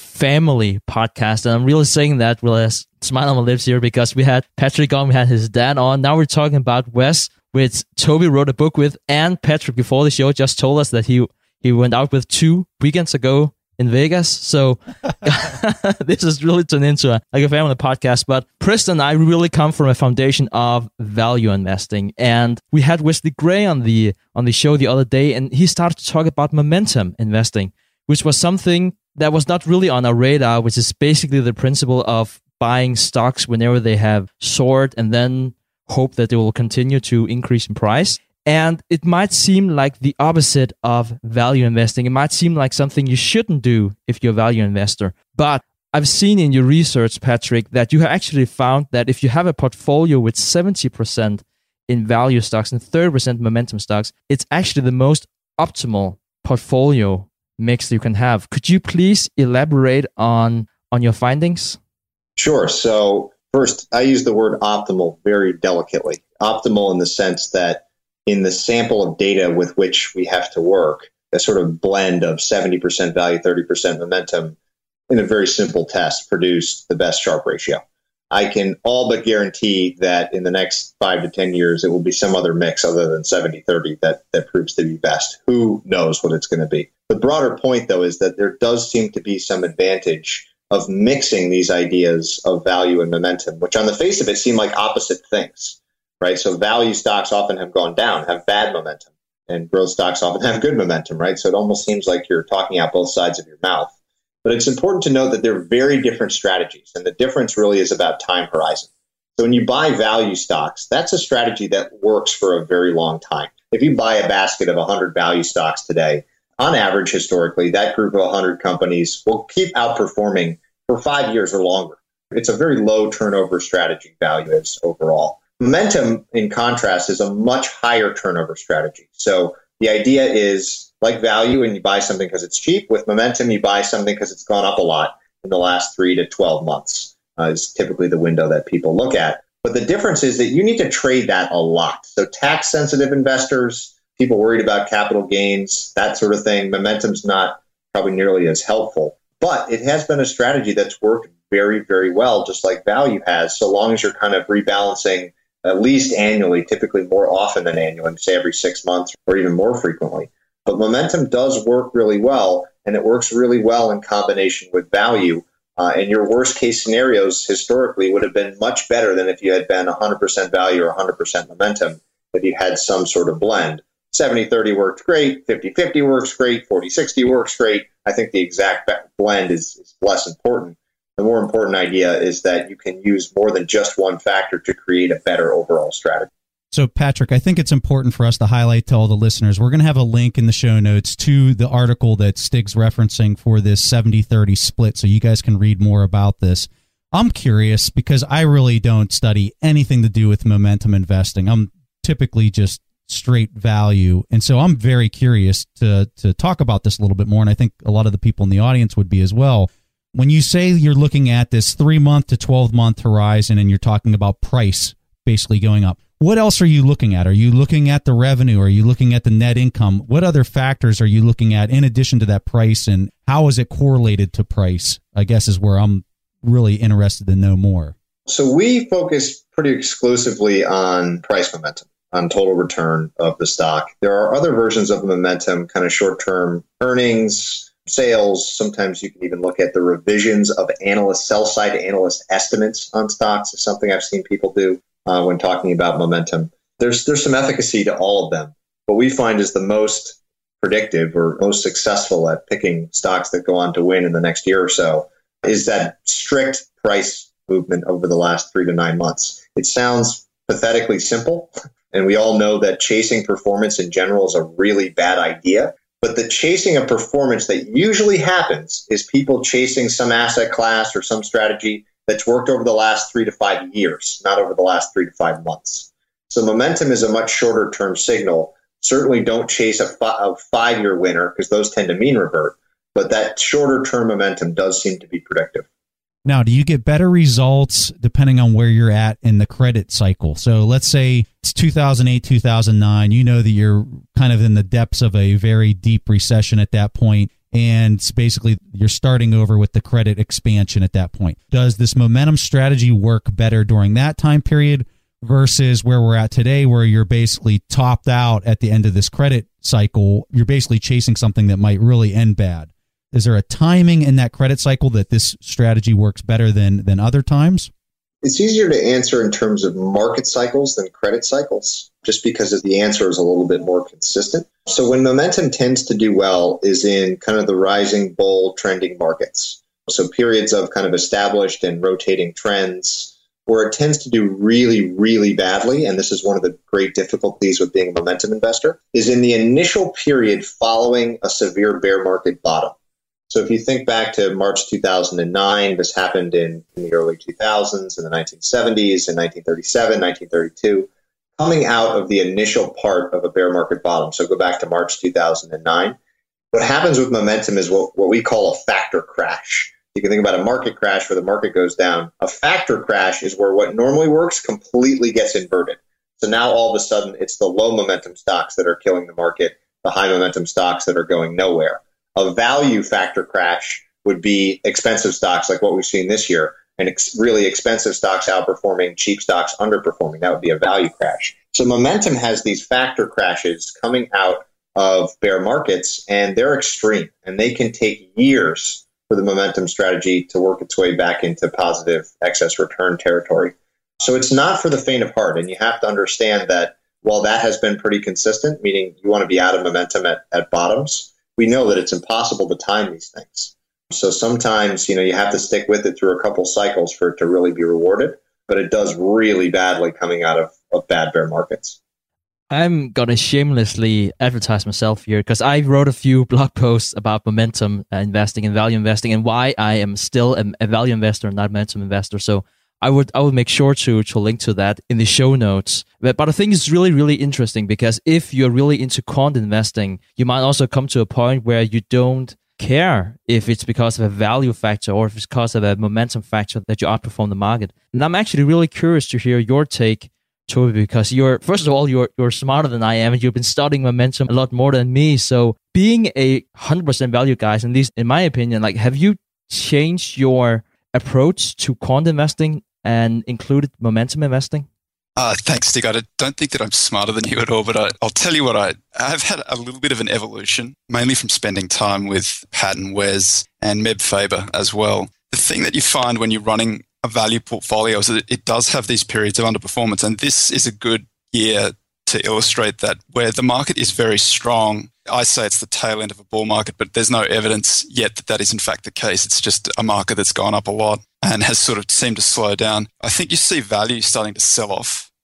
family podcast. And I'm really saying that with a smile on my lips here, because we had Patrick on, we had his dad on. Now we're talking about Wes, which Toby wrote a book with, and Patrick before the show just told us that he went out with 2 weekends ago in Vegas. So this has really turned into a family podcast. But Preston and I really come from a foundation of value investing. And we had Wesley Gray on the show the other day, and he started to talk about momentum investing, which was something that was not really on our radar, which is basically the principle of buying stocks whenever they have soared and then hope that they will continue to increase in price. And it might seem like the opposite of value investing. It might seem like something you shouldn't do if you're a value investor. But I've seen in your research, Patrick, that you have actually found that if you have a portfolio with 70% in value stocks and 30% momentum stocks, it's actually the most optimal portfolio mix you can have. Could you please elaborate on your findings? Sure. So first, I use the word optimal very delicately. Optimal in the sense that in the sample of data with which we have to work, a sort of blend of 70% value, 30% momentum, in a very simple test, produce the best Sharpe ratio. I can all but guarantee that in the next 5 to 10 years, it will be some other mix other than 70-30 that proves to be best. Who knows what it's going to be? The broader point, though, is that there does seem to be some advantage of mixing these ideas of value and momentum, which on the face of it seem like opposite things. Right. So value stocks often have gone down, have bad momentum, and growth stocks often have good momentum. Right. So it almost seems like you're talking out both sides of your mouth. But it's important to note that they're very different strategies. And the difference really is about time horizon. So when you buy value stocks, that's a strategy that works for a very long time. If you buy a basket of 100 value stocks today, on average, historically, that group of 100 companies will keep outperforming for 5 years or longer. It's a very low turnover strategy, value is overall. Momentum, in contrast, is a much higher turnover strategy. So the idea is like value, and you buy something because it's cheap. With momentum, you buy something because it's gone up a lot in the last 3 to 12 months is typically the window that people look at. But the difference is that you need to trade that a lot. So tax-sensitive investors, people worried about capital gains, that sort of thing, momentum's not probably nearly as helpful. But it has been a strategy that's worked very, very well, just like value has, so long as you're kind of rebalancing at least annually, typically more often than annually, say every 6 months or even more frequently. But momentum does work really well, and it works really well in combination with value. And your worst case scenarios historically would have been much better than if you had been 100% value or 100% momentum, if you had some sort of blend. 70-30 worked great, 50-50 works great, 40-60 works great. I think the exact blend is less important. The more important idea is that you can use more than just one factor to create a better overall strategy. So, Patrick, I think it's important for us to highlight to all the listeners, we're going to have a link in the show notes to the article that Stig's referencing for this 70-30 split, so you guys can read more about this. I'm curious because I really don't study anything to do with momentum investing. I'm typically just straight value. And so I'm very curious to talk about this a little bit more, and I think a lot of the people in the audience would be as well. When you say you're looking at this 3-month to 12-month horizon and you're talking about price basically going up, what else are you looking at? Are you looking at the revenue? Are you looking at the net income? What other factors are you looking at in addition to that price, and how is it correlated to price, I guess, is where I'm really interested to know more. So we focus pretty exclusively on price momentum, on total return of the stock. There are other versions of momentum, kind of short-term earnings, sales. Sometimes you can even look at the revisions of sell-side analyst estimates on stocks. It's something I've seen people do when talking about momentum. There's some efficacy to all of them. What we find is the most predictive or most successful at picking stocks that go on to win in the next year or so is that strict price movement over the last 3 to 9 months. It sounds pathetically simple, and we all know that chasing performance in general is a really bad idea. But the chasing of performance that usually happens is people chasing some asset class or some strategy that's worked over the last 3 to 5 years, not over the last 3 to 5 months. So momentum is a much shorter term signal. Certainly don't chase a 5-year winner because those tend to mean revert. But that shorter term momentum does seem to be predictive. Now, do you get better results depending on where you're at in the credit cycle? So let's say it's 2008, 2009. You know that you're kind of in the depths of a very deep recession at that point, and it's basically you're starting over with the credit expansion at that point. Does this momentum strategy work better during that time period versus where we're at today, where you're basically topped out at the end of this credit cycle? You're basically chasing something that might really end bad. Is there a timing in that credit cycle that this strategy works better than other times? It's easier to answer in terms of market cycles than credit cycles, just because the answer is a little bit more consistent. So when momentum tends to do well is in kind of the rising bull trending markets. So periods of kind of established and rotating trends, where it tends to do really, really badly, and this is one of the great difficulties with being a momentum investor, is in the initial period following a severe bear market bottom. So if you think back to March 2009, this happened in the early 2000s, in the 1970s, in 1937, 1932, coming out of the initial part of a bear market bottom. So go back to March 2009. What happens with momentum is what we call a factor crash. You can think about a market crash where the market goes down. A factor crash is where what normally works completely gets inverted. So now all of a sudden, it's the low momentum stocks that are killing the market, the high momentum stocks that are going nowhere. A value factor crash would be expensive stocks like what we've seen this year, and really expensive stocks outperforming, cheap stocks underperforming. That would be a value crash. So momentum has these factor crashes coming out of bear markets, and they're extreme, and they can take years for the momentum strategy to work its way back into positive excess return territory. So it's not for the faint of heart, and you have to understand that while that has been pretty consistent, meaning you want to be out of momentum at bottoms, we know that it's impossible to time these things. So sometimes, you have to stick with it through a couple cycles for it to really be rewarded, but it does really badly coming out of bad bear markets. I'm going to shamelessly advertise myself here because I wrote a few blog posts about momentum investing and value investing and why I am still a value investor and not a momentum investor. So I would make sure to link to that in the show notes. But I think it's really, really interesting because if you're really into quant investing, you might also come to a point where you don't care if it's because of a value factor or if it's because of a momentum factor that you outperform the market. And I'm actually really curious to hear your take, Toby, because first of all, you're smarter than I am and you've been studying momentum a lot more than me. So being a 100% value guy, at least in my opinion, have you changed your approach to quant investing and included momentum investing? Thanks, Stig. I don't think that I'm smarter than you at all, but I'll tell you what, I've had a little bit of an evolution, mainly from spending time with Pat and Wes and Meb Faber as well. The thing that you find when you're running a value portfolio is that it does have these periods of underperformance, and this is a good year to illustrate that, where the market is very strong. I say it's the tail end of a bull market, but there's no evidence yet that is in fact the case. It's just a market that's gone up a lot and has sort of seemed to slow down. I think you see value starting to sell off.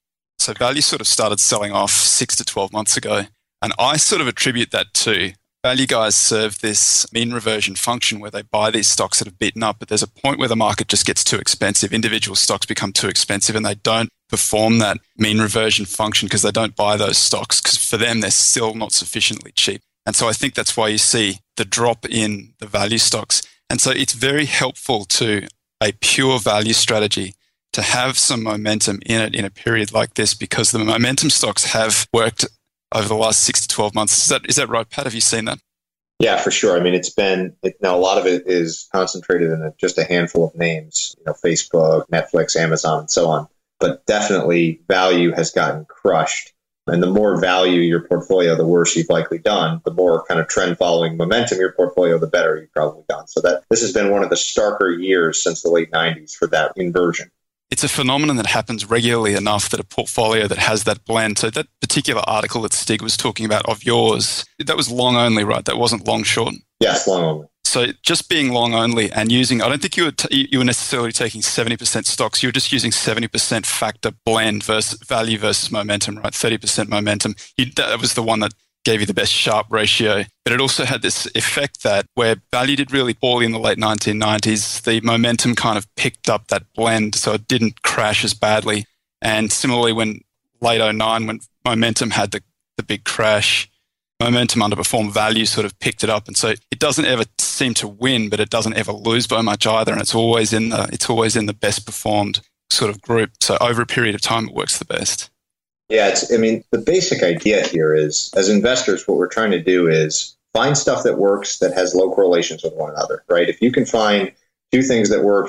So value sort of started selling off 6 to 12 months ago. And I sort of attribute that to value guys serve this mean reversion function where they buy these stocks that have beaten up, but there's a point where the market just gets too expensive. Individual stocks become too expensive and they don't perform that mean reversion function because they don't buy those stocks because for them, they're still not sufficiently cheap. And so I think that's why you see the drop in the value stocks. And so it's very helpful to a pure value strategy to have some momentum in it in a period like this because the momentum stocks have worked over the last 6 to 12 months. Is that right, Pat? Have you seen that? Yeah, for sure. I mean, now a lot of it is concentrated in just a handful of names, Facebook, Netflix, Amazon, and so on. But definitely value has gotten crushed. And the more value your portfolio, the worse you've likely done. The more kind of trend following momentum your portfolio, the better you've probably done. So this has been one of the starker years since the late 90s for that inversion. It's a phenomenon that happens regularly enough that a portfolio that has that blend. So that particular article that Stig was talking about of yours, that was long only, right? That wasn't long short. Yes, long only. So just being long only and using, I don't think you were necessarily taking 70% stocks. You were just using 70% factor blend versus value versus momentum, right? 30% momentum. That was the one that gave you the best Sharpe ratio. But it also had this effect that where value did really poorly in the late 1990s, the momentum kind of picked up that blend so it didn't crash as badly. And similarly, when late 09, when momentum had the big crash, momentum underperformed, value sort of picked it up. And so it doesn't ever seem to win, but it doesn't ever lose by much either. And it's always in the best performed sort of group. So over a period of time, it works the best. Yeah, the basic idea here is, as investors, what we're trying to do is find stuff that works that has low correlations with one another, right? If you can find two things that work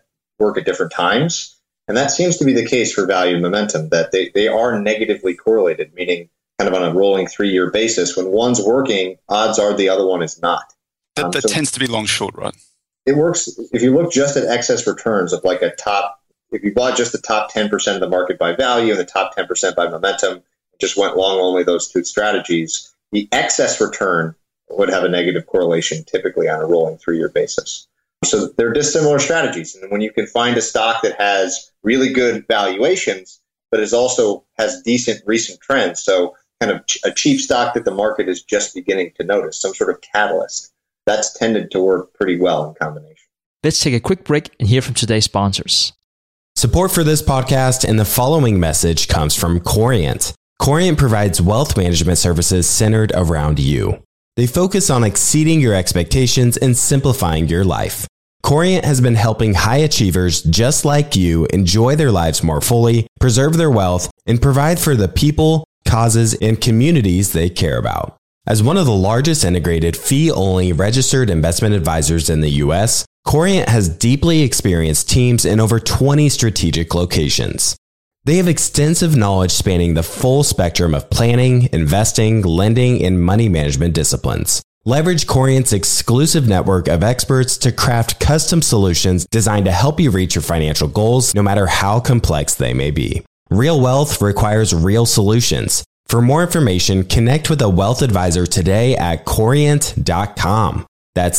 at different times, and that seems to be the case for value and momentum, that they are negatively correlated, meaning kind of on a rolling 3-year basis. When one's working, odds are the other one is not. That tends to be long short, right? It works if you look just at excess returns of like if you bought just the top 10% of the market by value and the top 10% by momentum, just went long only those two strategies, the excess return would have a negative correlation typically on a rolling 3-year basis. So they're dissimilar strategies. And when you can find a stock that has really good valuations, but also has decent recent trends, so kind of a cheap stock that the market is just beginning to notice, some sort of catalyst, that's tended to work pretty well in combination. Let's take a quick break and hear from today's sponsors. Support for this podcast and the following message comes from Corient. Corient provides wealth management services centered around you. They focus on exceeding your expectations and simplifying your life. Corient has been helping high achievers just like you enjoy their lives more fully, preserve their wealth, and provide for the people, causes, and communities they care about. As one of the largest integrated fee-only registered investment advisors in the U.S., Corient has deeply experienced teams in over 20 strategic locations. They have extensive knowledge spanning the full spectrum of planning, investing, lending, and money management disciplines. Leverage Corient's exclusive network of experts to craft custom solutions designed to help you reach your financial goals, no matter how complex they may be. Real wealth requires real solutions. For more information, connect with a wealth advisor today at Corient.com. That's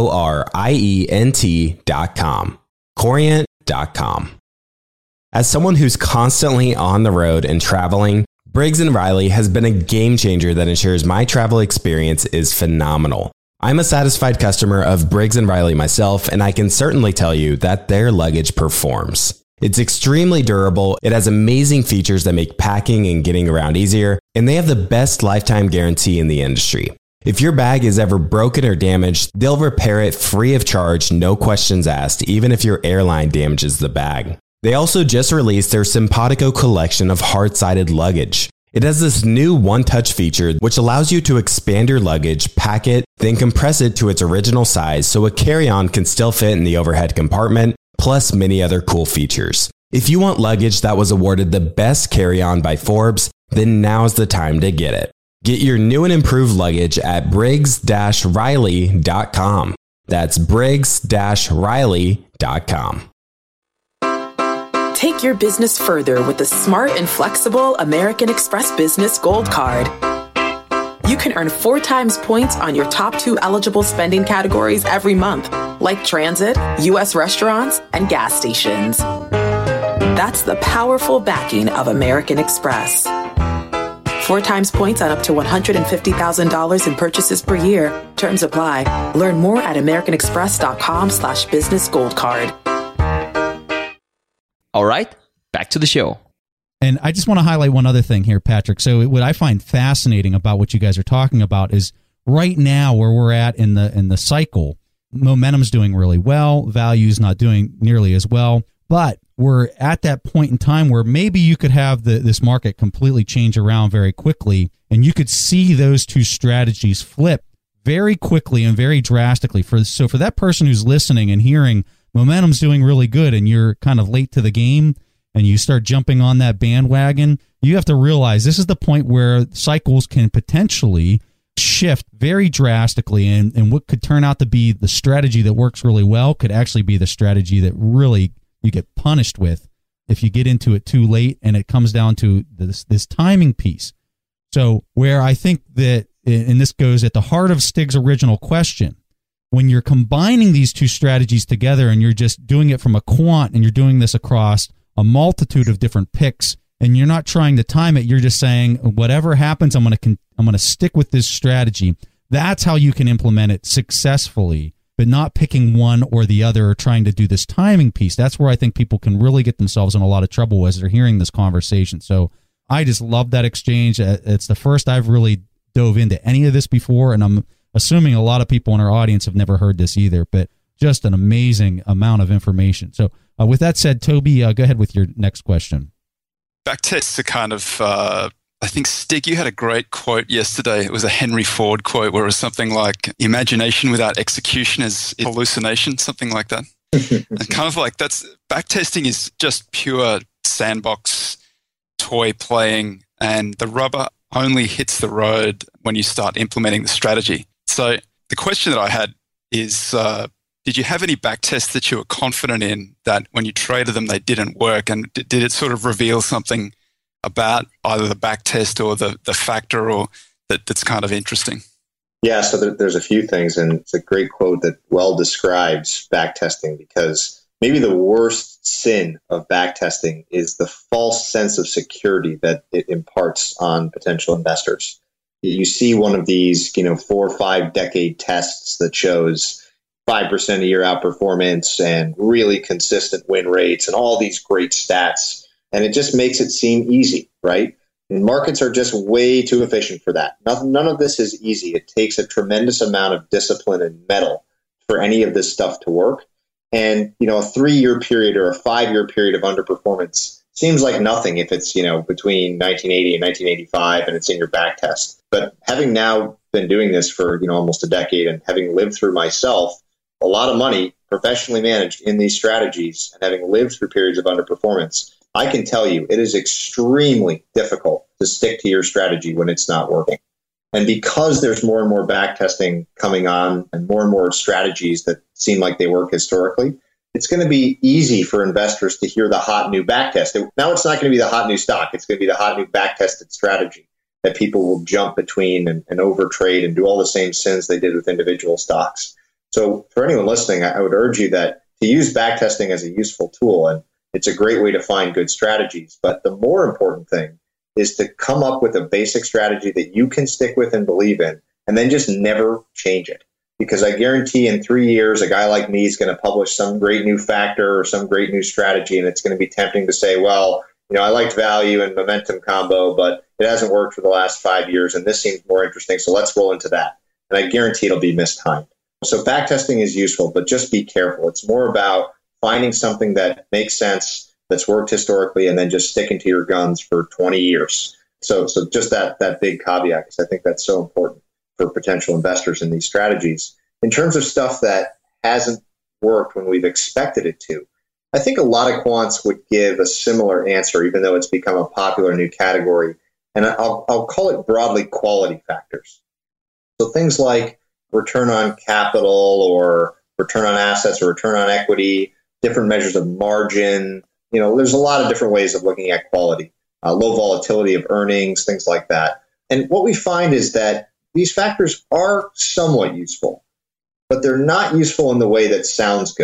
Corient.com. Corient.com. As someone who's constantly on the road and traveling, Briggs & Riley has been a game changer that ensures my travel experience is phenomenal. I'm a satisfied customer of Briggs & Riley myself, and I can certainly tell you that their luggage performs. It's extremely durable, it has amazing features that make packing and getting around easier, and they have the best lifetime guarantee in the industry. If your bag is ever broken or damaged, they'll repair it free of charge, no questions asked, even if your airline damages the bag. They also just released their Simpatico collection of hard-sided luggage. It has this new one-touch feature which allows you to expand your luggage, pack it, then compress it to its original size so a carry-on can still fit in the overhead compartment, plus many other cool features. If you want luggage that was awarded the best carry-on by Forbes, then now's the time to get it. Get your new and improved luggage at Briggs-Riley.com. That's Briggs-Riley.com. Take your business further with the smart and flexible American Express Business Gold Card. You can earn 4 times points on your top 2 eligible spending categories every month, like transit, U.S. restaurants, and gas stations. That's the powerful backing of American Express. 4 times points on up to $150,000 in purchases per year. Terms apply. Learn more at americanexpress.com/business gold card. All right, back to the show. And I just want to highlight one other thing here, Patrick. So what I find fascinating about what you guys are talking about is right now where we're at in the cycle, momentum's doing really well, value's not doing nearly as well, but we're at that point in time where maybe you could have this market completely change around very quickly, and you could see those two strategies flip very quickly and very drastically. So for that person who's listening and hearing momentum's doing really good and you're kind of late to the game, and you start jumping on that bandwagon, you have to realize this is the point where cycles can potentially shift very drastically, and what could turn out to be the strategy that works really well could actually be the strategy that really you get punished with if you get into it too late, and it comes down to this timing piece. So where I think that, and this goes at the heart of Stig's original question, when you're combining these two strategies together and you're just doing it from a quant and you're doing this across a multitude of different picks, and you're not trying to time it, you're just saying, whatever happens, I'm going to stick with this strategy. That's how you can implement it successfully, but not picking one or the other or trying to do this timing piece. That's where I think people can really get themselves in a lot of trouble as they're hearing this conversation. So I just love that exchange. It's the first I've really dove into any of this before, and I'm assuming a lot of people in our audience have never heard this either, but just an amazing amount of information. So with that said, Toby, go ahead with your next question. Backtests are kind of, I think, Stig, you had a great quote yesterday. It was a Henry Ford quote where it was something like, imagination without execution is hallucination, something like that. And kind of like backtesting is just pure sandbox toy playing, and the rubber only hits the road when you start implementing the strategy. So the question that I had is, did you have any backtests that you were confident in that when you traded them, they didn't work? And did it sort of reveal something about either the backtest or the factor or that's kind of interesting? Yeah, so there's a few things, and it's a great quote that well describes backtesting, because maybe the worst sin of backtesting is the false sense of security that it imparts on potential investors. You see one of these, 4 or 5 decade tests that shows 5% a year outperformance and really consistent win rates and all these great stats. And it just makes it seem easy, right? And markets are just way too efficient for that. None of this is easy. It takes a tremendous amount of discipline and mettle for any of this stuff to work. And, a 3-year period or a 5-year period of underperformance seems like nothing if it's, between 1980 and 1985 and it's in your back test. But having now been doing this for, almost a decade, and having lived through myself a lot of money professionally managed in these strategies, and having lived through periods of underperformance, I can tell you it is extremely difficult to stick to your strategy when it's not working. And because there's more and more backtesting coming on and more strategies that seem like they work historically, it's going to be easy for investors to hear the hot new backtest. Now it's not going to be the hot new stock. It's going to be the hot new backtested strategy that people will jump between and overtrade and do all the same sins they did with individual stocks. So for anyone listening, I would urge you that to use backtesting as a useful tool, and it's a great way to find good strategies. But the more important thing is to come up with a basic strategy that you can stick with and believe in, and then just never change it. Because I guarantee in 3 years, a guy like me is going to publish some great new factor or some great new strategy, and it's going to be tempting to say, well, I liked value and momentum combo, but it hasn't worked for the last 5 years, and this seems more interesting, so let's roll into that. And I guarantee it'll be mistimed. So backtesting is useful, but just be careful. It's more about finding something that makes sense, that's worked historically, and then just sticking to your guns for 20 years. So just that big caveat, because I think that's so important for potential investors in these strategies. In terms of stuff that hasn't worked when we've expected it to, I think a lot of quants would give a similar answer, even though it's become a popular new category. And I'll call it broadly quality factors. So things like return on capital or return on assets or return on equity, different measures of margin. There's a lot of different ways of looking at quality, low volatility of earnings, things like that. And what we find is that these factors are somewhat useful, but they're not useful in the way that sounds good.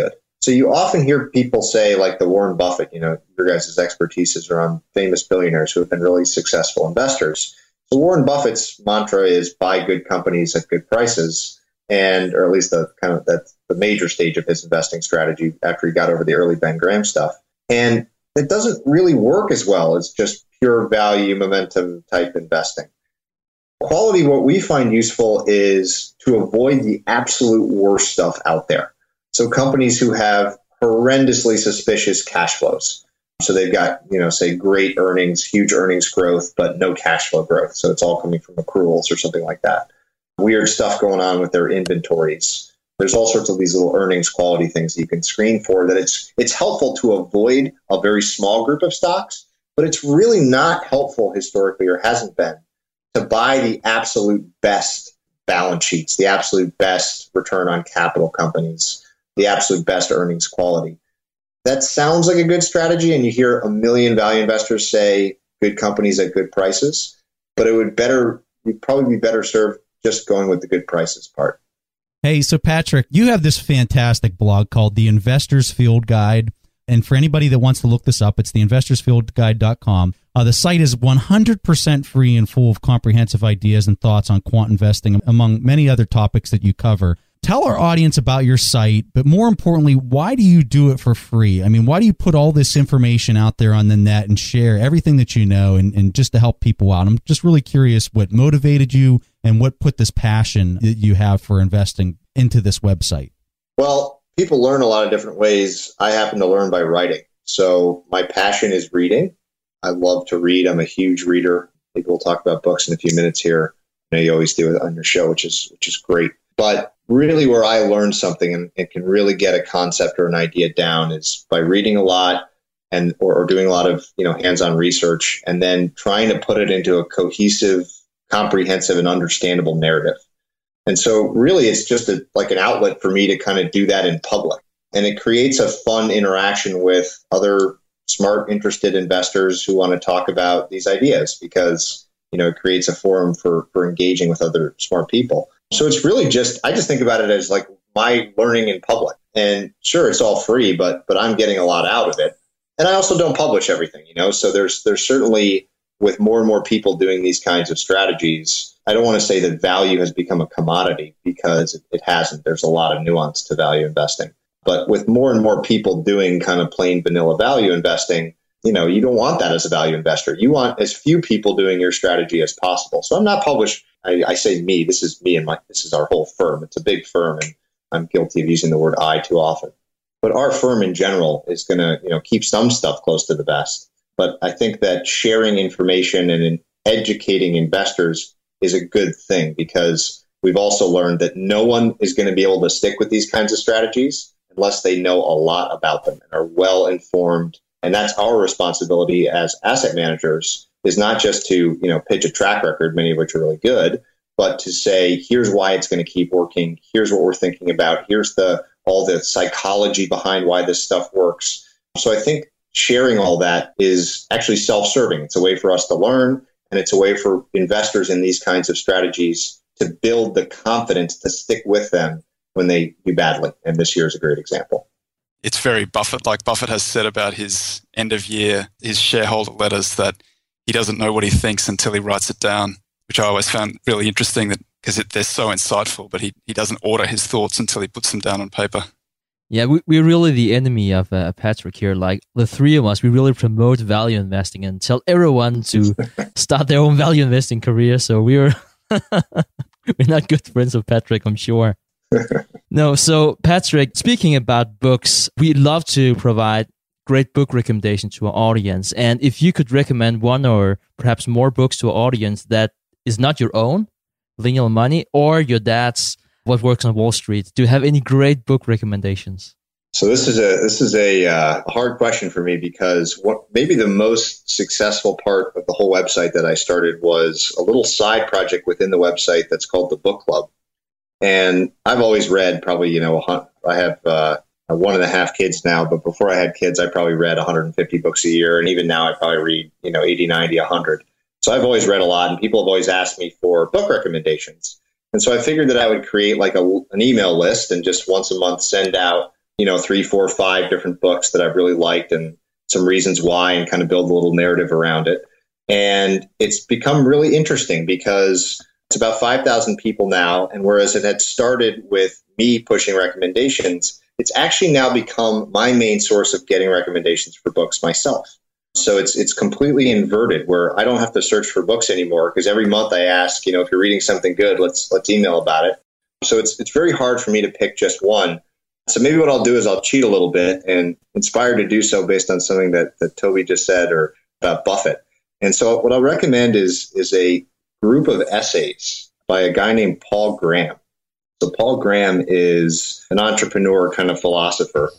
So you often hear people say, like the Warren Buffett, your guys' expertise is around famous billionaires who have been really successful investors. So Warren Buffett's mantra is buy good companies at good prices, or at least that's the major stage of his investing strategy after he got over the early Ben Graham stuff. And it doesn't really work as well as just pure value momentum type investing. Quality, what we find useful is to avoid the absolute worst stuff out there. So companies who have horrendously suspicious cash flows. So they've got, say great earnings, huge earnings growth, but no cash flow growth. So it's all coming from accruals or something like that. Weird stuff going on with their inventories. There's all sorts of these little earnings quality things that you can screen for that it's helpful to avoid a very small group of stocks, but it's really not helpful historically or hasn't been to buy the absolute best balance sheets, the absolute best return on capital companies, the absolute best earnings quality. That sounds like a good strategy, and you hear a million value investors say good companies at good prices, but you'd probably be better served just going with the good prices part. Hey, so Patrick, you have this fantastic blog called The Investor's Field Guide. And for anybody that wants to look this up, it's theinvestorsfieldguide.com. The site is 100% free and full of comprehensive ideas and thoughts on quant investing, among many other topics that you cover. Tell our audience about your site, but more importantly, why do you do it for free? I mean, why do you put all this information out there on the net and share everything that you know and just to help people out? I'm just really curious what motivated you and what put this passion that you have for investing into this website. Well, people learn a lot of different ways. I happen to learn by writing. So my passion is reading. I love to read. I'm a huge reader. Maybe we'll talk about books in a few minutes here. I know you always do it on your show, which is great. But really where I learn something and can really get a concept or an idea down is by reading a lot or doing a lot of hands-on research and then trying to put it into a cohesive, comprehensive, and understandable narrative. And so really it's just like an outlet for me to kind of do that in public. And it creates a fun interaction with other smart, interested investors who want to talk about these ideas because, it creates a forum for engaging with other smart people. So it's really I just think about it as like my learning in public. And sure, it's all free, but I'm getting a lot out of it. And I also don't publish everything, so there's certainly, with more and more people doing these kinds of strategies, I don't want to say that value has become a commodity because it hasn't. There's a lot of nuance to value investing. But with more and more people doing kind of plain vanilla value investing, you don't want that as a value investor. You want as few people doing your strategy as possible. So I'm not published. I say me, this is me and this is our whole firm. It's a big firm and I'm guilty of using the word I too often. But our firm in general is going to, keep some stuff close to the vest. But I think that sharing information and educating investors is a good thing because we've also learned that no one is going to be able to stick with these kinds of strategies unless they know a lot about them and are well informed. And that's our responsibility as asset managers is not just to, pitch a track record, many of which are really good, but to say, here's why it's going to keep working. Here's what we're thinking about. Here's all the psychology behind why this stuff works. So I think sharing all that is actually self-serving. It's a way for us to learn, and it's a way for investors in these kinds of strategies to build the confidence to stick with them when they do badly. And this year is a great example. It's very Buffett, like Buffett has said about his end of year, his shareholder letters, that he doesn't know what he thinks until he writes it down, which I always found really interesting because they're so insightful, but he doesn't order his thoughts until he puts them down on paper. Yeah, we're really the enemy of Patrick here. Like the three of us, we really promote value investing and tell everyone to start their own value investing career. So we're not good friends of Patrick, I'm sure. No, so Patrick, speaking about books, we'd love to provide great book recommendations to our audience. And if you could recommend one or perhaps more books to our audience that is not your own, Lineal Money, or your dad's What Works on Wall Street, do you have any great book recommendations? So this is a hard question for me because maybe the most successful part of the whole website that I started was a little side project within the website that's called the Book Club. And I've always read probably, I have 1.5 kids now, but before I had kids, I probably read 150 books a year. And even now I probably read, 80, 90, 100. So I've always read a lot and people have always asked me for book recommendations. And so I figured that I would create like an email list and just once a month send out 3, 4, 5 different books that I've really liked and some reasons why, and kind of build a little narrative around it. And it's become really interesting because it's about 5,000 people now. And whereas it had started with me pushing recommendations, it's actually now become my main source of getting recommendations for books myself. So it's completely inverted, where I don't have to search for books anymore, because every month I ask, if you're reading something good, let's email about it. So it's very hard for me to pick just one. So maybe what I'll do is I'll cheat a little bit, and inspired to do so based on something that Toby just said, or about Buffett. And so what I'll recommend is a group of essays by a guy named Paul Graham. So Paul Graham is an entrepreneur, kind of philosopher,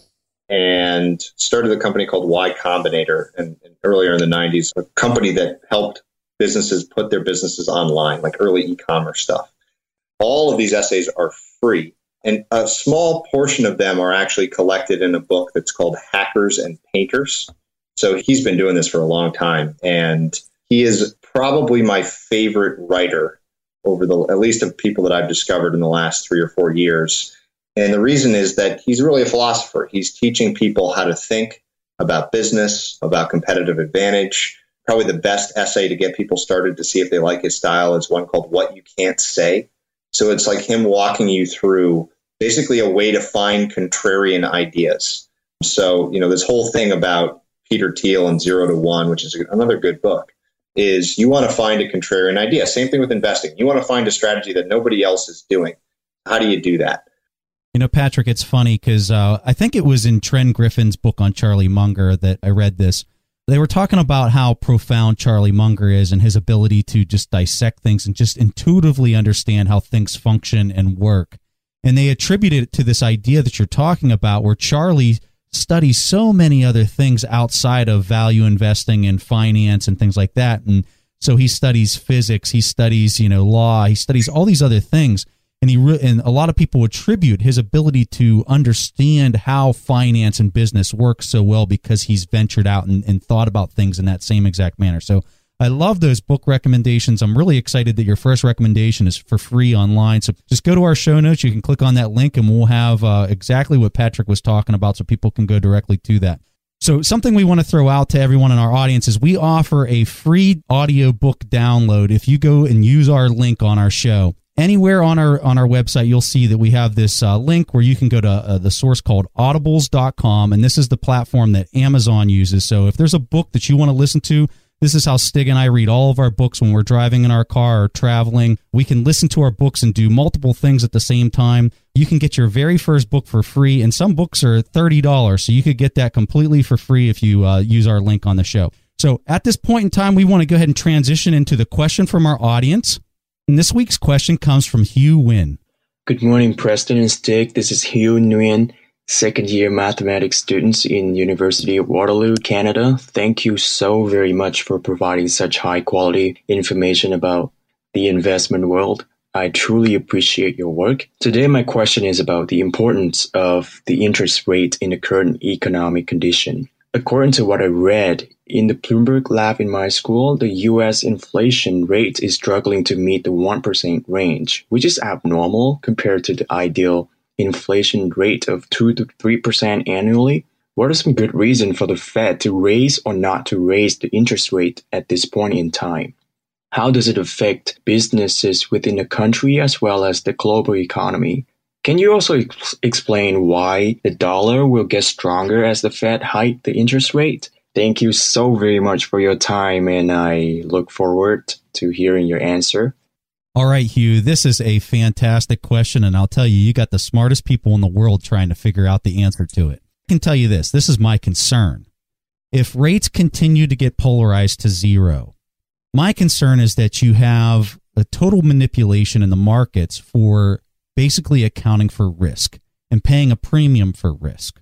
and started a company called Y Combinator, and earlier in the 90s, a company that helped businesses put their businesses online, like early e-commerce stuff. All of these essays are free, and a small portion of them are actually collected in a book that's called Hackers and Painters. So he's been doing this for a long time, and he is probably my favorite writer over at least of people that I've discovered in the last 3 or 4 years. And the reason is that he's really a philosopher. He's teaching people how to think about business, about competitive advantage. Probably the best essay to get people started to see if they like his style is one called What You Can't Say. So it's like him walking you through basically a way to find contrarian ideas. So, this whole thing about Peter Thiel and 0 to 1, which is another good book, is you want to find a contrarian idea. Same thing with investing. You want to find a strategy that nobody else is doing. How do you do that? Patrick, it's funny because I think it was in Trent Griffin's book on Charlie Munger that I read this. They were talking about how profound Charlie Munger is and his ability to just dissect things and just intuitively understand how things function and work. And they attributed it to this idea that you're talking about, where Charlie studies so many other things outside of value investing and finance and things like that. And so he studies physics, he studies, law, he studies all these other things. And and a lot of people attribute his ability to understand how finance and business works so well because he's ventured out and thought about things in that same exact manner. So I love those book recommendations. I'm really excited that your first recommendation is for free online. So just go to our show notes. You can click on that link and we'll have exactly what Patrick was talking about so people can go directly to that. So something we want to throw out to everyone in our audience is we offer a free audiobook download if you go and use our link on our show. Anywhere on our website, you'll see that we have this link where you can go to the source called audibles.com, and this is the platform that Amazon uses. So if there's a book that you want to listen to, this is how Stig and I read all of our books when we're driving in our car or traveling. We can listen to our books and do multiple things at the same time. You can get your very first book for free, and some books are $30, so you could get that completely for free if you use our link on the show. So at this point in time, we want to go ahead and transition into the question from our audience. And this week's question comes from Hugh Nguyen. Good morning, Preston and Stig. This is Hugh Nguyen, second-year mathematics student in University of Waterloo, Canada. Thank you so very much for providing such high-quality information about the investment world. I truly appreciate your work. Today, my question is about the importance of the interest rate in the current economic condition. According to what I read in the Bloomberg lab in my school, the U.S. inflation rate is struggling to meet the 1% range, which is abnormal compared to the ideal inflation rate of 2 to 3% annually. What are some good reasons for the Fed to raise or not to raise the interest rate at this point in time? How does it affect businesses within the country as well as the global economy? Can you also explain why the dollar will get stronger as the Fed hikes the interest rate? Thank you so very much for your time, and I look forward to hearing your answer. All right, Hugh, this is a fantastic question, and I'll tell you, you got the smartest people in the world trying to figure out the answer to it. I can tell you this is my concern. If rates continue to get polarized to zero, my concern is that you have a total manipulation in the markets for basically accounting for risk and paying a premium for risk.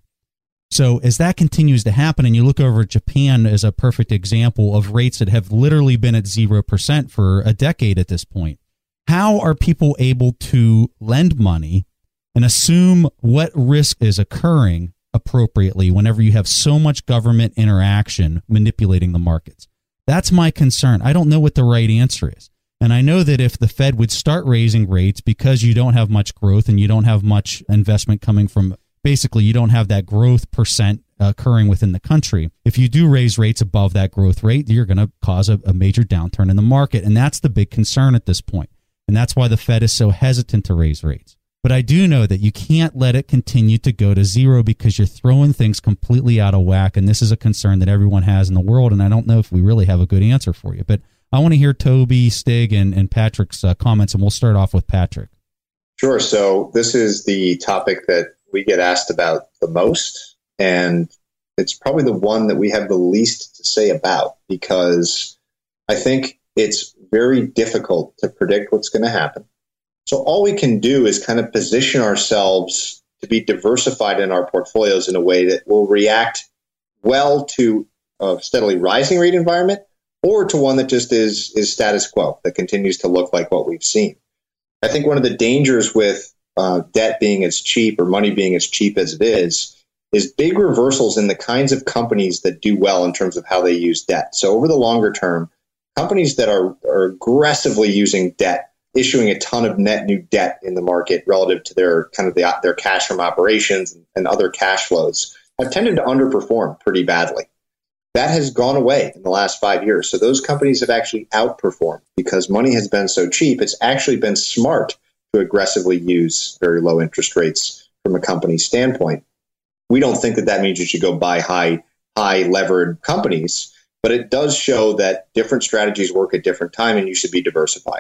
So as that continues to happen, and you look over at Japan as a perfect example of rates that have literally been at 0% for a decade at this point, how are people able to lend money and assume what risk is occurring appropriately whenever you have so much government interaction manipulating the markets? That's my concern. I don't know what the right answer is. And I know that if the Fed would start raising rates because you don't have much growth and you don't have much investment coming from basically you don't have that growth percent occurring within the country. If you do raise rates above that growth rate, you're going to cause a major downturn in the market. And that's the big concern at this point. And that's why the Fed is so hesitant to raise rates. But I do know that you can't let it continue to go to zero because you're throwing things completely out of whack. And this is a concern that everyone has in the world. And I don't know if we really have a good answer for you. But I want to hear Toby, Stig, and Patrick's comments. And we'll start off with Patrick. Sure. So this is the topic that we get asked about the most. And it's probably the one that we have the least to say about, because I think it's very difficult to predict what's going to happen. So all we can do is kind of position ourselves to be diversified in our portfolios in a way that will react well to a steadily rising rate environment, or to one that just is status quo, that continues to look like what we've seen. I think one of the dangers with debt being as cheap, or money being as cheap as it is big reversals in the kinds of companies that do well in terms of how they use debt. So over the longer term, companies that are aggressively using debt, issuing a ton of net new debt in the market relative to their their cash from operations and other cash flows, have tended to underperform pretty badly. That has gone away in the last 5 years. So those companies have actually outperformed because money has been so cheap. It's actually been smart to aggressively use very low interest rates from a company standpoint. We don't think that means you should go buy high levered companies, but it does show that different strategies work at different time and you should be diversified.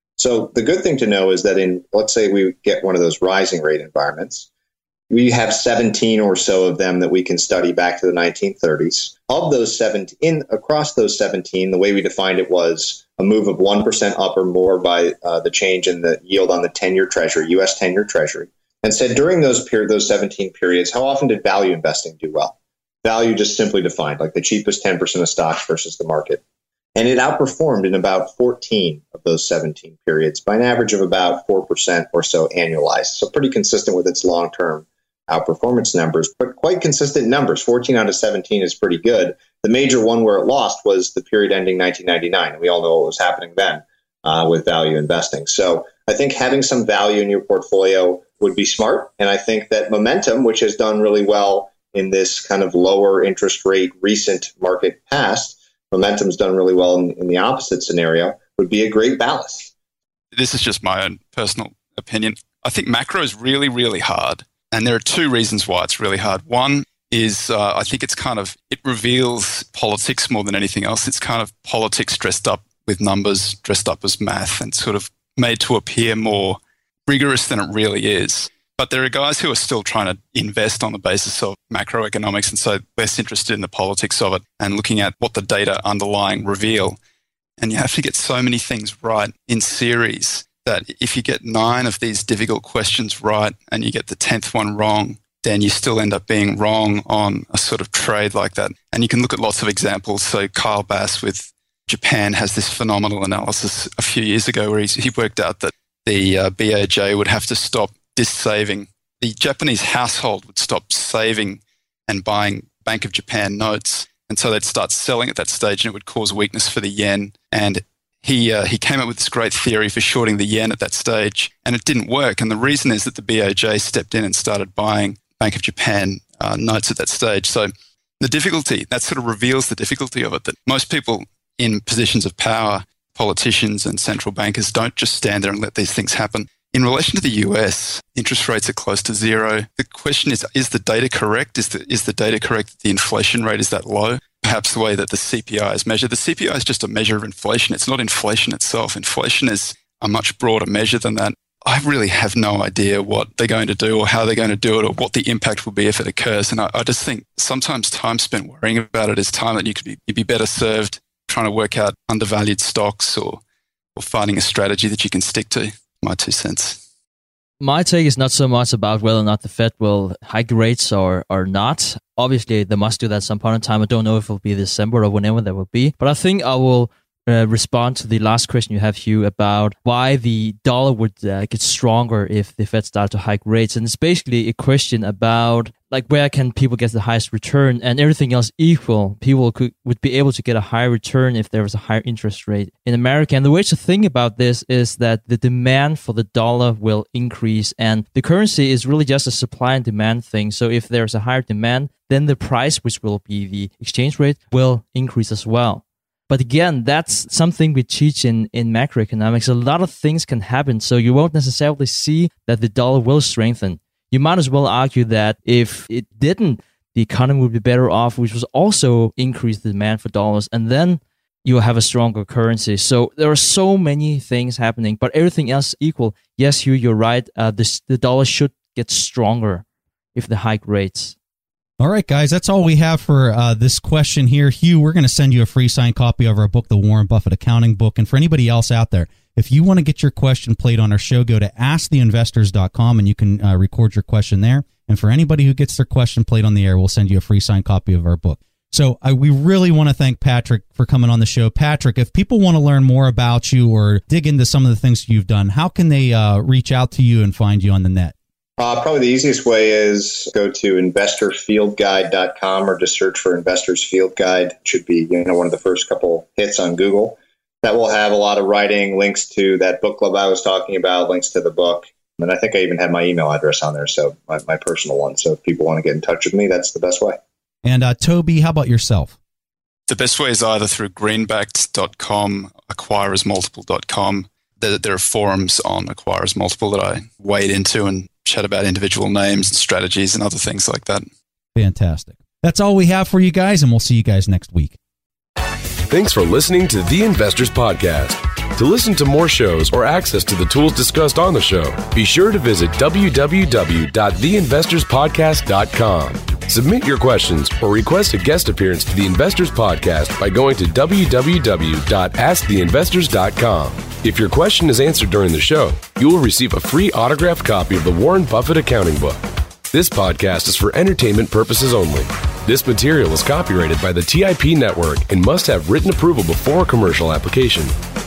So the good thing to know is that let's say we get one of those rising rate environments, we have 17 or so of them that we can study back to the 1930s. Of those 17, across those 17, the way we defined it was a move of 1% up or more by the change in the yield on the 10-year Treasury, U.S. 10-year Treasury, and said during those 17 periods, how often did value investing do well? Value just simply defined, like the cheapest 10% of stocks versus the market. And it outperformed in about 14 of those 17 periods by an average of about 4% or so annualized. So pretty consistent with its long-term outperformance numbers, but quite consistent numbers. 14 out of 17 is pretty good. The major one where it lost was the period ending 1999. We all know what was happening then with value investing. So I think having some value in your portfolio would be smart. And I think that momentum, which has done really well in this kind of lower interest rate recent market past, momentum's done really well in the opposite scenario, would be a great ballast. This is just my own personal opinion. I think macro is really, really hard. And there are two reasons why it's really hard. One is I think it reveals politics more than anything else. It's kind of politics dressed up with numbers, dressed up as math, and sort of made to appear more rigorous than it really is. But there are guys who are still trying to invest on the basis of macroeconomics, and so less interested in the politics of it and looking at what the data underlying reveal. And you have to get so many things right in series that if you get 9 of these difficult questions right and you get the 10th one wrong, then you still end up being wrong on a sort of trade like that. And you can look at lots of examples. So Kyle Bass with Japan has this phenomenal analysis a few years ago where he worked out that the BOJ would have to stop dissaving. The Japanese household would stop saving and buying Bank of Japan notes. And so they'd start selling at that stage and it would cause weakness for the yen. And he came up with this great theory for shorting the yen at that stage, and it didn't work. And the reason is that the BOJ stepped in and started buying Bank of Japan notes at that stage. So the difficulty, that sort of reveals the difficulty of it, that most people in positions of power, politicians and central bankers, don't just stand there and let these things happen. In relation to the US, interest rates are close to zero. The question is the data correct? Is the data correct that the inflation rate is that low? Perhaps the way that the CPI is measured. The CPI is just a measure of inflation. It's not inflation itself. Inflation is a much broader measure than that. I really have no idea what they're going to do or how they're going to do it or what the impact will be if it occurs. And I just think sometimes time spent worrying about it is time that you'd be better served trying to work out undervalued stocks or finding a strategy that you can stick to. My 2 cents. My take is not so much about whether or not the Fed will hike rates or not. Obviously, they must do that at some point in time. I don't know if it will be December or whenever that will be. But I think I will respond to the last question you have, Hugh, about why the dollar would get stronger if the Fed started to hike rates. And it's basically a question about like where can people get the highest return, and everything else equal, people would be able to get a higher return if there was a higher interest rate in America. And the way to think about this is that the demand for the dollar will increase, and the currency is really just a supply and demand thing. So if there's a higher demand, then the price, which will be the exchange rate, will increase as well. But again, that's something we teach in macroeconomics. A lot of things can happen, so you won't necessarily see that the dollar will strengthen. You might as well argue that if it didn't, the economy would be better off, which was also increase the demand for dollars, and then you'll have a stronger currency. So there are so many things happening, but everything else equal. Yes, Hugh, you're right. The dollar should get stronger if the hike rates. All right, guys, that's all we have for this question here. Hugh, we're going to send you a free signed copy of our book, The Warren Buffett Accounting Book. And for anybody else out there, if you want to get your question played on our show, go to asktheinvestors.com and you can record your question there. And for anybody who gets their question played on the air, we'll send you a free signed copy of our book. So we really want to thank Patrick for coming on the show. Patrick, if people want to learn more about you or dig into some of the things you've done, how can they reach out to you and find you on the net? Probably the easiest way is go to investorfieldguide.com or just search for Investors Field Guide. It should be one of the first couple hits on Google. That will have a lot of writing, links to that book club I was talking about, links to the book. And I think I even have my email address on there, so my personal one. So if people want to get in touch with me, that's the best way. And Toby, how about yourself? The best way is either through greenbacks.com, acquirersmultiple.com. There are forums on Acquirers Multiple that I wade into and chat about individual names and strategies and other things like that. Fantastic. That's all we have for you guys, and we'll see you guys next week. Thanks for listening to The Investors Podcast. To listen to more shows or access to the tools discussed on the show, be sure to visit www.theinvestorspodcast.com. Submit your questions or request a guest appearance to The Investors Podcast by going to www.asktheinvestors.com. If your question is answered during the show, you will receive a free autographed copy of the Warren Buffett Accounting Book. This podcast is for entertainment purposes only. This material is copyrighted by the TIP Network and must have written approval before commercial application.